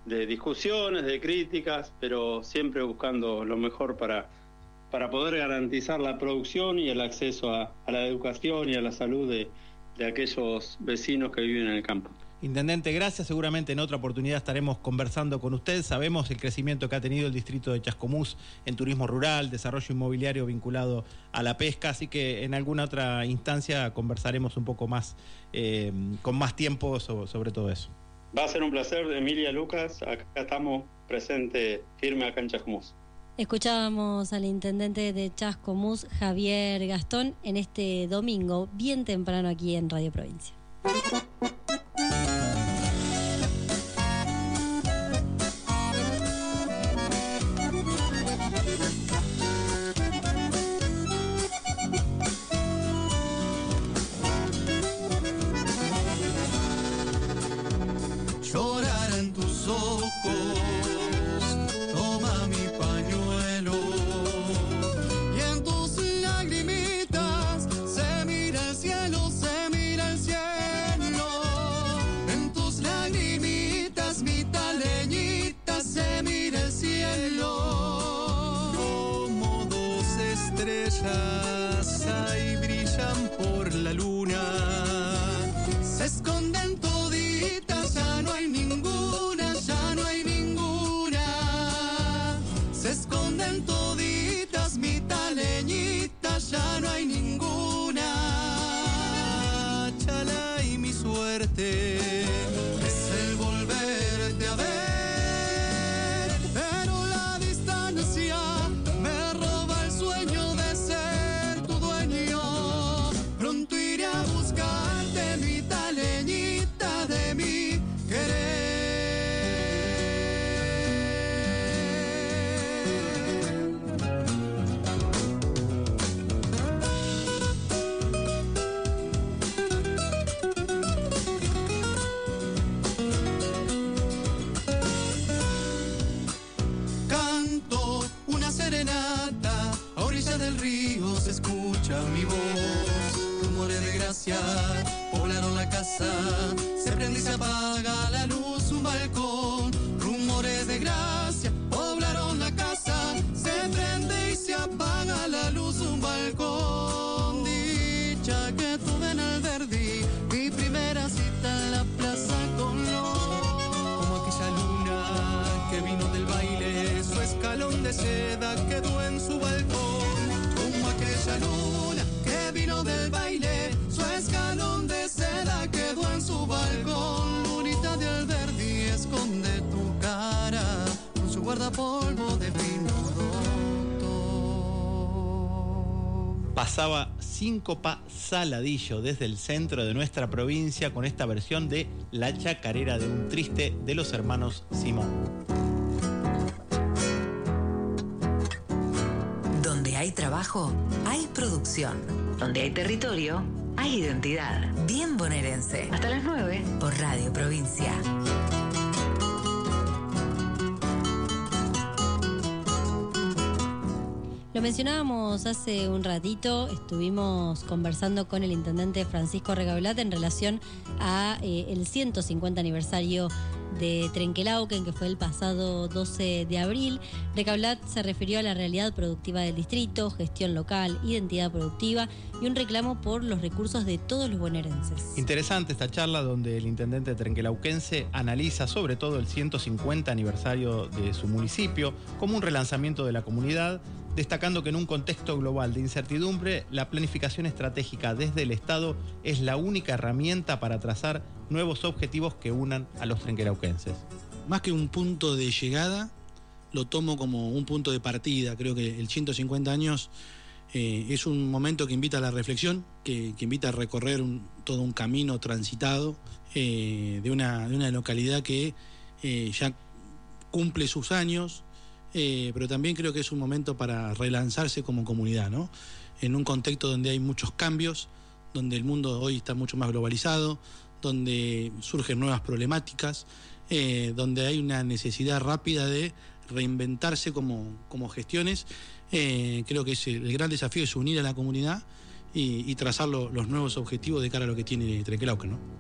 discusiones, de críticas, pero siempre buscando lo mejor para poder garantizar la producción y el acceso a la educación y a la salud de aquellos vecinos que viven en el campo.
Intendente, gracias. Seguramente en otra oportunidad estaremos conversando con usted. Sabemos el crecimiento que ha tenido el distrito de Chascomús en turismo rural, desarrollo inmobiliario vinculado a la pesca, así que en alguna otra instancia conversaremos un poco más, con más tiempo sobre todo eso.
Va a ser un placer, Emilia, Lucas. Acá estamos presentes, firme acá en Chascomús.
Escuchábamos al intendente de Chascomús, Javier Gastón, en este domingo, bien temprano aquí en Radio Provincia.
Llorar en tus ojos, toma mi pañuelo, y en tus lagrimitas se mira el cielo, se mira el cielo. En tus lagrimitas, mi taleñita, se mira el cielo. Como dos estrellas ahí brillan por la luna, se esconden toditas, ya no hay ninguna, ya no hay ninguna. Se esconden toditas, mi taleñita, ya no hay ninguna. Chala y mi suerte es el volverte a ver, pero la distancia me roba el sueño de ser tu dueño. Pronto iré a buscarte, mi taleñita, de mi querer. Canto una serenata, a orilla del río se escucha mi voz. Rumores de gracia poblaron la casa, se prende y se apaga la luz, un balcón. Rumores de gracia poblaron la casa, se prende y se apaga la luz, un balcón. Dicha que tuve en el Verdi, mi primera cita en la plaza Colón. Como aquella luna que vino del baile, su escalón de seda quedó en su balcón. Como aquella luna que vino del baile, su escalón de seda quedó en su balcón. Lunita de Alberdi, esconde tu cara con su guardapolvo de pino roto.
Pasaba Síncopa Saladillo desde el centro de nuestra provincia con esta versión de La Chacarera de un Triste de los hermanos Simón.
Donde hay trabajo, hay producción. Donde hay territorio, hay identidad. Bien bonaerense. Hasta las 9 por Radio Provincia.
Lo mencionábamos hace un ratito, estuvimos conversando con el intendente Francisco Recaulat en relación a el 150 aniversario de Trenquelauquen, que fue el pasado 12 de abril. Recaulat se refirió a la realidad productiva del distrito, gestión local, identidad productiva y un reclamo por los recursos de todos los bonaerenses.
Interesante esta charla donde el intendente trenquelauquense analiza sobre todo el 150 aniversario de su municipio como un relanzamiento de la comunidad, destacando que en un contexto global de incertidumbre, la planificación estratégica desde el Estado es la única herramienta para trazar nuevos objetivos que unan a los trenquelauquenses.
Más que un punto de llegada, lo tomo como un punto de partida. Creo que el 150 años es un momento que invita a la reflexión, que invita a recorrer todo un camino transitado de una localidad que ya cumple sus años, pero también creo que es un momento para relanzarse como comunidad, ¿no? En un contexto donde hay muchos cambios, donde el mundo hoy está mucho más globalizado, donde surgen nuevas problemáticas, donde hay una necesidad rápida de reinventarse como gestiones. Creo que el gran desafío es unir a la comunidad y trazar los nuevos objetivos de cara a lo que tiene Trenquelauquen, ¿no?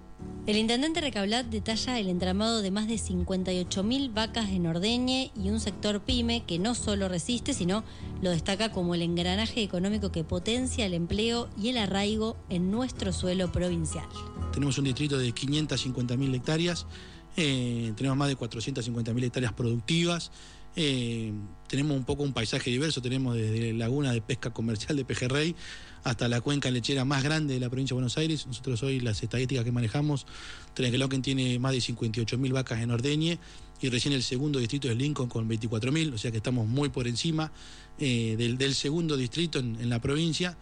El intendente Recablat detalla el entramado de más de 58.000 vacas en ordeñe y un sector pyme que no solo resiste, sino lo destaca como el engranaje económico que potencia el empleo y el arraigo en nuestro suelo provincial.
Tenemos un distrito de 550.000 hectáreas, tenemos más de 450.000 hectáreas productivas, tenemos un poco un paisaje diverso, tenemos desde laguna de pesca comercial de Pejerrey hasta la cuenca lechera más grande de la provincia de Buenos Aires. Nosotros hoy las estadísticas que manejamos, Trenquelauquen tiene más de 58.000 vacas en ordeñe y recién el segundo distrito es Lincoln con 24.000, o sea que estamos muy por encima del segundo distrito en la provincia.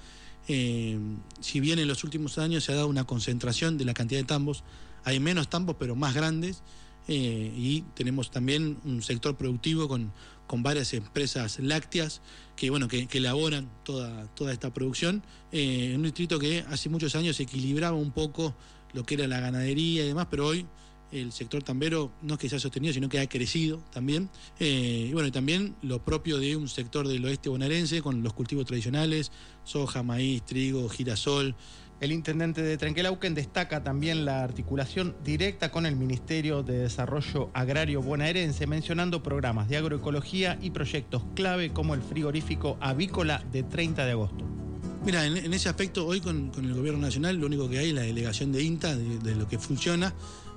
Si bien en los últimos años se ha dado una concentración de la cantidad de tambos, hay menos tambos pero más grandes, y tenemos también un sector productivo con varias empresas lácteas que elaboran toda esta producción, en un distrito que hace muchos años equilibraba un poco lo que era la ganadería y demás, pero hoy el sector tambero no es que se ha sostenido, sino que ha crecido también. Y también lo propio de un sector del oeste bonaerense con los cultivos tradicionales, soja, maíz, trigo, girasol.
El intendente de Trenquelauquen destaca también la articulación directa con el Ministerio de Desarrollo Agrario bonaerense, mencionando programas de agroecología y proyectos clave como el frigorífico avícola de 30 de agosto.
Mira, en ese aspecto, hoy con el gobierno nacional, lo único que hay es la delegación de INTA, de lo que funciona,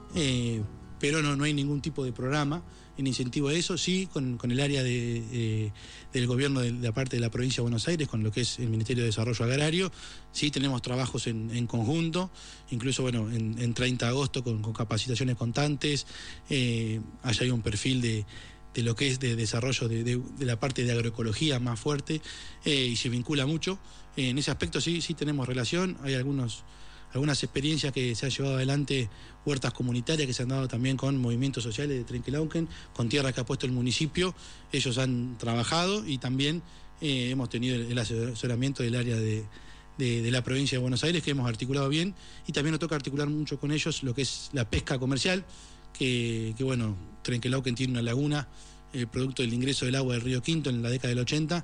pero no hay ningún tipo de programa en incentivo a eso. Sí, con el área del gobierno de la parte de la provincia de Buenos Aires, con lo que es el Ministerio de Desarrollo Agrario, sí tenemos trabajos en conjunto, incluso en 30 de agosto con capacitaciones constantes. Allá hay un perfil de lo que es de desarrollo de la parte de agroecología más fuerte, y se vincula mucho. En ese aspecto sí tenemos relación. Hay algunas experiencias que se han llevado adelante, huertas comunitarias que se han dado también con movimientos sociales de Trenquelauquen, con tierra que ha puesto el municipio. Ellos han trabajado y también hemos tenido el asesoramiento del área de la provincia de Buenos Aires, que hemos articulado bien, y también nos toca articular mucho con ellos lo que es la pesca comercial, que Trenquelauquen tiene una laguna, producto del ingreso del agua del río Quinto en la década del 80.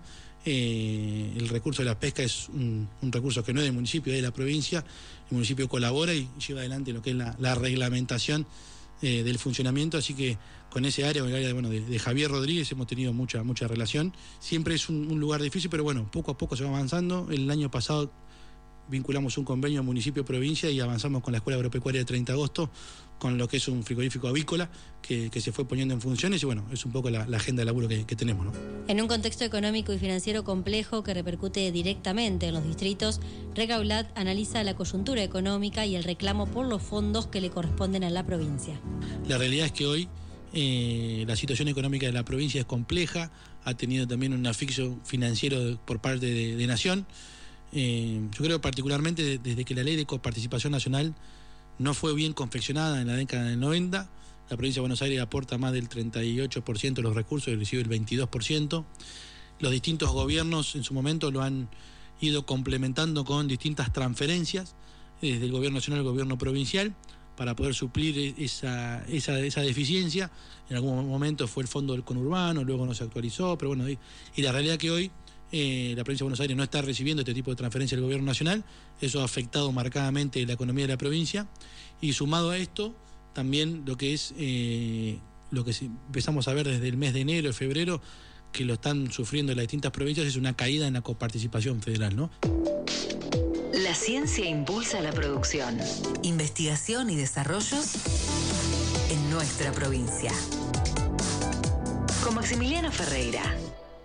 El recurso de la pesca es un recurso que no es del municipio, es de la provincia. El municipio colabora y lleva adelante lo que es la reglamentación del funcionamiento, así que con ese área, con el área de Javier Rodríguez, hemos tenido mucha relación. Siempre es un lugar difícil, pero poco a poco se va avanzando. El año pasado vinculamos un convenio municipio-provincia y avanzamos con la Escuela Agropecuaria de 30 de agosto con lo que es un frigorífico avícola que se fue poniendo en funciones, y es un poco la agenda de laburo que tenemos, ¿no?
En un contexto económico y financiero complejo que repercute directamente en los distritos, Recablat analiza la coyuntura económica y el reclamo por los fondos que le corresponden a la provincia.
La realidad es que hoy la situación económica de la provincia es compleja, ha tenido también un asfixio financiero por parte de Nación. Yo creo particularmente desde que la ley de coparticipación nacional no fue bien confeccionada en la década del 90, la provincia de Buenos Aires aporta más del 38% de los recursos y recibe el 22%. Los distintos gobiernos en su momento lo han ido complementando con distintas transferencias, desde el gobierno nacional al gobierno provincial, para poder suplir esa deficiencia. En algún momento fue el fondo del conurbano, luego no se actualizó, pero y la realidad que hoy la provincia de Buenos Aires no está recibiendo este tipo de transferencia del gobierno nacional. Eso ha afectado marcadamente la economía de la provincia, y sumado a esto también lo que es lo que empezamos a ver desde el mes de enero y febrero, que lo están sufriendo las distintas provincias, es una caída en la coparticipación federal, ¿no?
La ciencia impulsa la producción, investigación y desarrollos en nuestra provincia. Con Maximiliano Ferreira.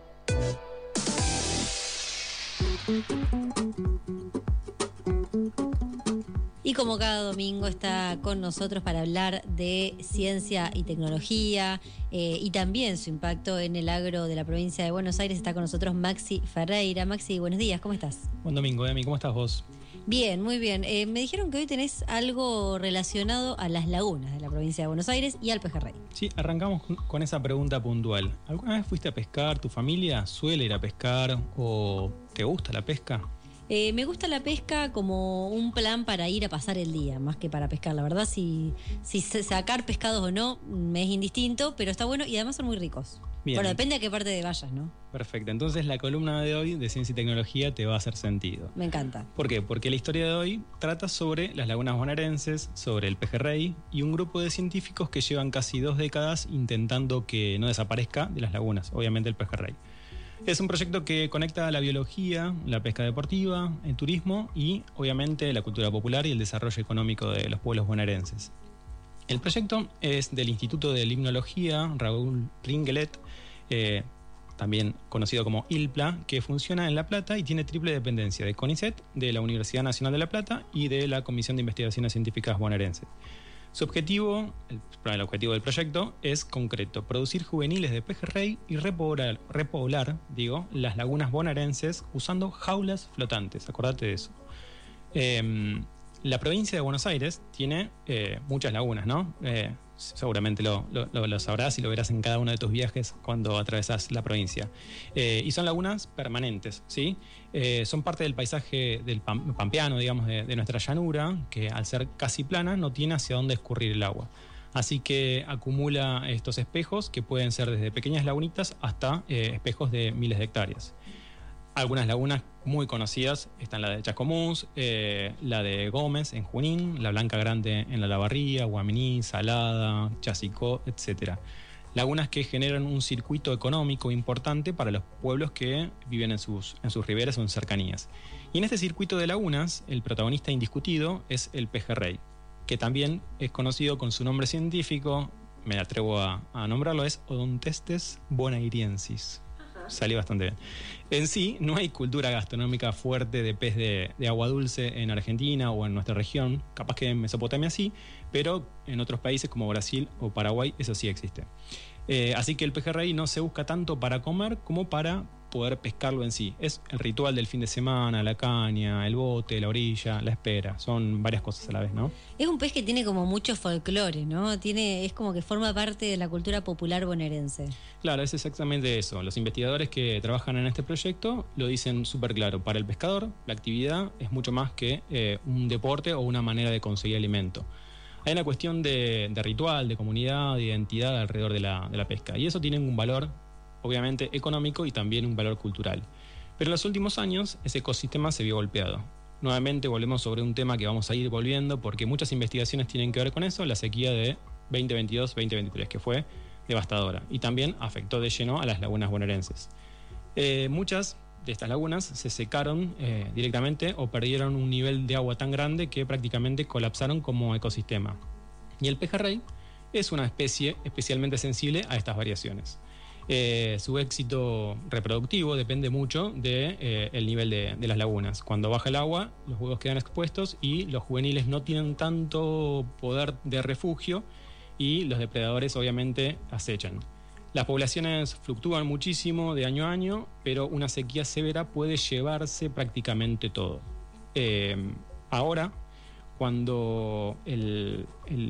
Y como cada domingo está con nosotros para hablar de ciencia y tecnología y también su impacto en el agro de la provincia de Buenos Aires, está con nosotros Maxi Ferreira. Maxi, buenos días, ¿cómo estás?
Buen domingo, Emi, ¿cómo estás vos?
Bien, muy bien. Me dijeron que hoy tenés algo relacionado a las lagunas de la provincia de Buenos Aires y al pejerrey.
Sí, arrancamos con esa pregunta puntual. ¿Alguna vez fuiste a pescar? ¿Tu familia suele ir a pescar o te gusta la pesca?
Me gusta la pesca como un plan para ir a pasar el día, más que para pescar. La verdad, si sacar pescados o no, me es indistinto, pero está bueno y además son muy ricos.
Bien.
Bueno, depende a qué parte de vayas, ¿no?
Perfecto. Entonces la columna de hoy de Ciencia y Tecnología te va a hacer sentido.
Me encanta.
¿Por qué? Porque la historia de hoy trata sobre las lagunas bonaerenses, sobre el pejerrey y un grupo de científicos que llevan casi 2 décadas intentando que no desaparezca de las lagunas, obviamente el pejerrey. Es un proyecto que conecta la biología, la pesca deportiva, el turismo y obviamente la cultura popular y el desarrollo económico de los pueblos bonaerenses. El proyecto es del Instituto de Limnología Raúl Ringelet, también conocido como ILPLA, que funciona en La Plata y tiene triple dependencia de CONICET, de la Universidad Nacional de La Plata y de la Comisión de Investigaciones Científicas Bonaerense. Su objetivo, el objetivo del proyecto es concreto: producir juveniles de pejerrey y repoblar las lagunas bonaerenses usando jaulas flotantes. Acordate de eso. La provincia de Buenos Aires tiene muchas lagunas, ¿no? Seguramente lo sabrás y lo verás en cada uno de tus viajes cuando atravesás la provincia. Y son lagunas permanentes, ¿sí? Son parte del paisaje del pampeano, digamos, de nuestra llanura, que al ser casi plana no tiene hacia dónde escurrir el agua. Así que acumula estos espejos que pueden ser desde pequeñas lagunitas hasta espejos de miles de hectáreas. Algunas lagunas muy conocidas están la de Chascomús, la de Gómez en Junín, la Blanca Grande en la Lavarría, Guaminí, Salada, Chasicó, etc. Lagunas que generan un circuito económico importante para los pueblos que viven en sus riberas o en cercanías. Y en este circuito de lagunas, el protagonista indiscutido es el pejerrey, que también es conocido con su nombre científico, me atrevo a nombrarlo, es Odontestes bonaeriensis. Salió bastante bien. En sí, no hay cultura gastronómica fuerte de pez de agua dulce en Argentina o en nuestra región. Capaz que en Mesopotamia sí, pero en otros países como Brasil o Paraguay eso sí existe. Así que el pejerrey no se busca tanto para comer como para poder pescarlo en sí. Es el ritual del fin de semana, la caña, el bote, la orilla, la espera. Son varias cosas a la vez, ¿no?
Es un pez que tiene como mucho folclore, ¿no? Es como que forma parte de la cultura popular bonaerense.
Claro, es exactamente eso. Los investigadores que trabajan en este proyecto lo dicen súper claro. Para el pescador, la actividad es mucho más que un deporte o una manera de conseguir alimento. Hay una cuestión de ritual, de comunidad, de identidad alrededor de la pesca. Y eso tiene un valor, obviamente, económico y también un valor cultural. Pero en los últimos años ese ecosistema se vio golpeado. Nuevamente volvemos sobre un tema que vamos a ir volviendo porque muchas investigaciones tienen que ver con eso, la sequía de 2022-2023, que fue devastadora y también afectó de lleno a las lagunas bonaerenses. Muchas de estas lagunas se secaron directamente o perdieron un nivel de agua tan grande que prácticamente colapsaron como ecosistema. Y el pejerrey es una especie especialmente sensible a estas variaciones. Su éxito reproductivo depende mucho del nivel de las lagunas. Cuando baja el agua, los huevos quedan expuestos y los juveniles no tienen tanto poder de refugio y los depredadores obviamente acechan. Las poblaciones fluctúan muchísimo de año a año, pero una sequía severa puede llevarse prácticamente todo. Ahora, cuando el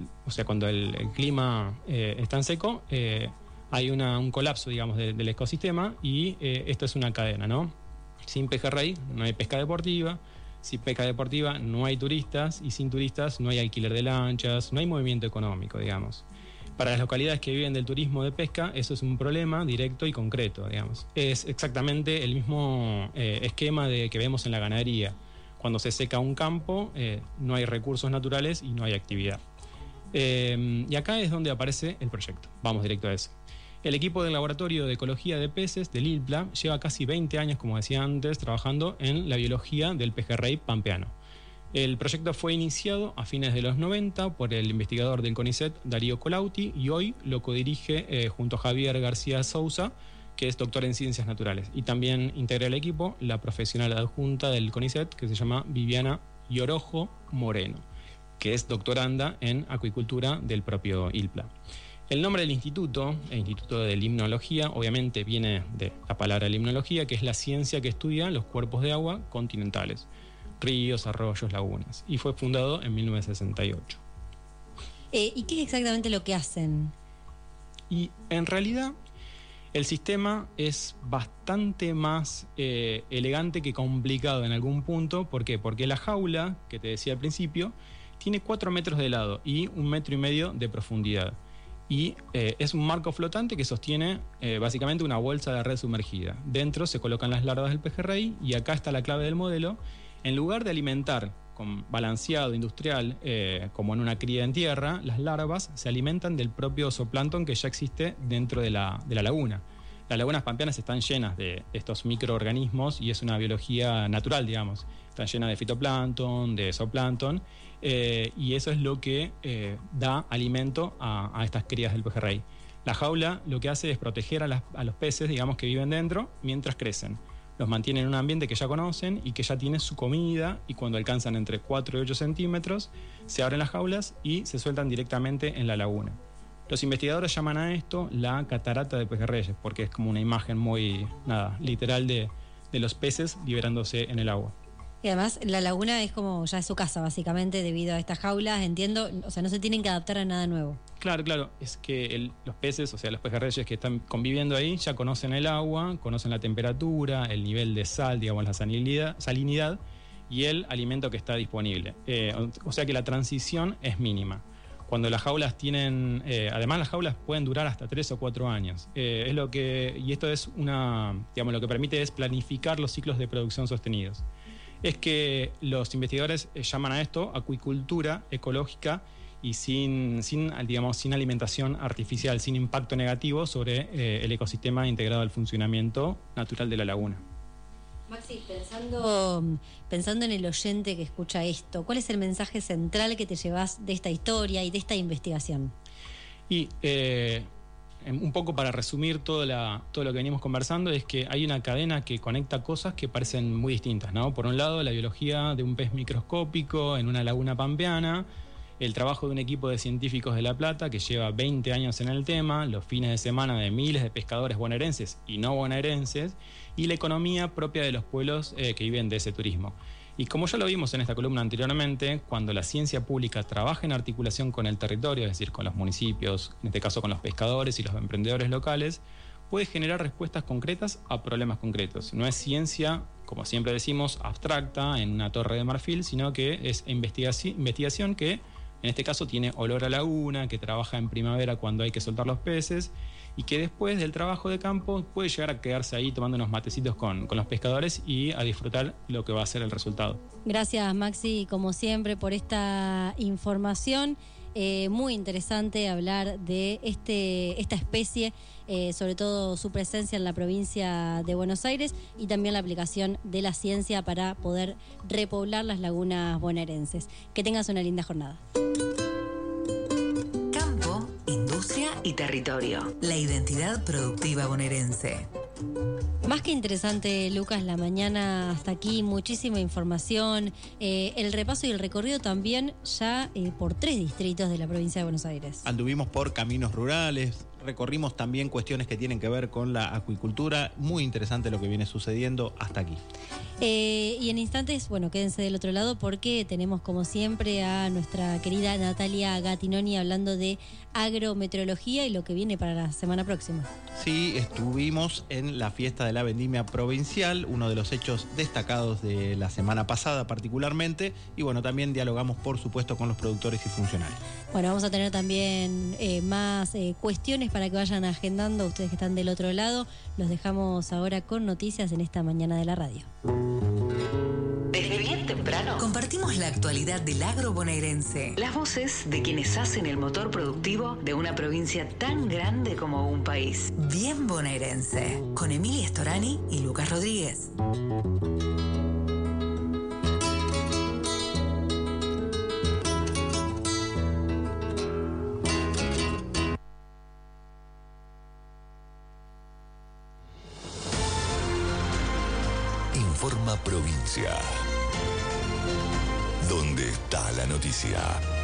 clima es tan seco, hay un colapso, digamos, del ecosistema y esto es una cadena, ¿no? Sin pejerrey no hay pesca deportiva, sin pesca deportiva no hay turistas y sin turistas no hay alquiler de lanchas, no hay movimiento económico, digamos. Para las localidades que viven del turismo de pesca, eso es un problema directo y concreto, digamos. Es exactamente el mismo esquema que vemos en la ganadería. Cuando se seca un campo, no hay recursos naturales y no hay actividad. Y acá es donde aparece el proyecto. Vamos directo a eso. El equipo del Laboratorio de Ecología de Peces del ILPLA lleva casi 20 años, como decía antes, trabajando en la biología del pejerrey pampeano. El proyecto fue iniciado a fines de los 90 por el investigador del CONICET, Darío Colautti, y hoy lo codirige junto a Javier García Sousa, que es doctor en Ciencias Naturales. Y también integra el equipo la profesional adjunta del CONICET, que se llama Viviana Llorojo Moreno, que es doctoranda en acuicultura del propio ILPLA. El nombre del instituto, el Instituto de Limnología, obviamente viene de la palabra limnología, que es la ciencia que estudia los cuerpos de agua continentales, ríos, arroyos, lagunas, y fue fundado en 1968.
¿Y qué es exactamente lo que hacen?
Y en realidad El sistema es bastante más elegante que complicado en algún punto. ¿Por qué? Porque la jaula, que te decía al principio, tiene 4 metros de lado y 1,5 metros de profundidad. Y es un marco flotante que sostiene básicamente una bolsa de red sumergida. Dentro se colocan las larvas del pejerrey y acá está la clave del modelo. En lugar de alimentar con balanceado industrial, como en una cría en tierra, las larvas se alimentan del propio zooplancton que ya existe dentro de la laguna. Las lagunas pampeanas están llenas de estos microorganismos y es una biología natural, digamos. Están llenas de fitoplancton, de zooplancton, y eso es lo que da alimento a estas crías del pejerrey. La jaula lo que hace es proteger a los peces, digamos, que viven dentro mientras crecen. Los mantiene en un ambiente que ya conocen y que ya tiene su comida, y cuando alcanzan entre 4 y 8 centímetros se abren las jaulas y se sueltan directamente en la laguna. Los investigadores llaman a esto la catarata de pejerreyes, porque es como una imagen muy literal de los peces liberándose en el agua.
Y además la laguna es como ya es su casa básicamente debido a estas jaulas, entiendo, o sea, no se tienen que adaptar a nada nuevo. Claro,
es que los peces, o sea, los pejerreyes que están conviviendo ahí ya conocen el agua, conocen la temperatura, el nivel de sal, digamos, la salinidad y el alimento que está disponible. O sea que la transición es mínima. Cuando las jaulas tienen, además las jaulas pueden durar hasta 3 o 4 años. Y esto es lo que permite es planificar los ciclos de producción sostenidos. Es que los investigadores llaman a esto acuicultura ecológica y sin alimentación artificial, sin impacto negativo sobre el ecosistema integrado al funcionamiento natural de la laguna.
Maxi, pensando en el oyente que escucha esto, ¿cuál es el mensaje central que te llevas de esta historia y de esta investigación?
Y un poco para resumir todo lo que venimos conversando, es que hay una cadena que conecta cosas que parecen muy distintas, ¿no? Por un lado, la biología de un pez microscópico en una laguna pampeana, el trabajo de un equipo de científicos de La Plata que lleva 20 años en el tema, los fines de semana de miles de pescadores bonaerenses y no bonaerenses, y la economía propia de los pueblos que viven de ese turismo. Y como ya lo vimos en esta columna anteriormente, cuando la ciencia pública trabaja en articulación con el territorio, es decir, con los municipios, en este caso con los pescadores y los emprendedores locales, puede generar respuestas concretas a problemas concretos. No es ciencia, como siempre decimos, abstracta en una torre de marfil, sino que es investigación que en este caso tiene olor a laguna, que trabaja en primavera cuando hay que soltar los peces y que después del trabajo de campo puede llegar a quedarse ahí tomando unos matecitos con los pescadores y a disfrutar lo que va a ser el resultado.
Gracias, Maxi, como siempre, por esta información. Muy interesante hablar de esta especie, sobre todo su presencia en la provincia de Buenos Aires y también la aplicación de la ciencia para poder repoblar las lagunas bonaerenses. Que tengas una linda jornada.
Campo, industria y territorio. La identidad productiva bonaerense.
Más que interesante, Lucas, la mañana hasta aquí, muchísima información, el repaso y el recorrido también ya por 3 distritos de la provincia de Buenos Aires.
Anduvimos por caminos rurales, recorrimos también cuestiones que tienen que ver con la acuicultura, muy interesante lo que viene sucediendo hasta aquí.
Y en instantes, bueno, quédense del otro lado porque tenemos como siempre a nuestra querida Natalia Gattinoni hablando de agrometeorología y lo que viene para la semana próxima.
Sí, estuvimos en la fiesta de la vendimia provincial, uno de los hechos destacados de la semana pasada particularmente, y bueno, también dialogamos por supuesto con los productores y funcionarios.
Bueno, vamos a tener también más cuestiones para que vayan agendando ustedes que están del otro lado. Los dejamos ahora con noticias en esta mañana de la radio.
Desde bien temprano compartimos la actualidad del agro bonaerense, las voces de quienes hacen el motor productivo de una provincia tan grande como un país. Bien bonaerense, con Emilia Storani y Lucas Rodríguez.
Informa Provincia. ¿Dónde está la noticia?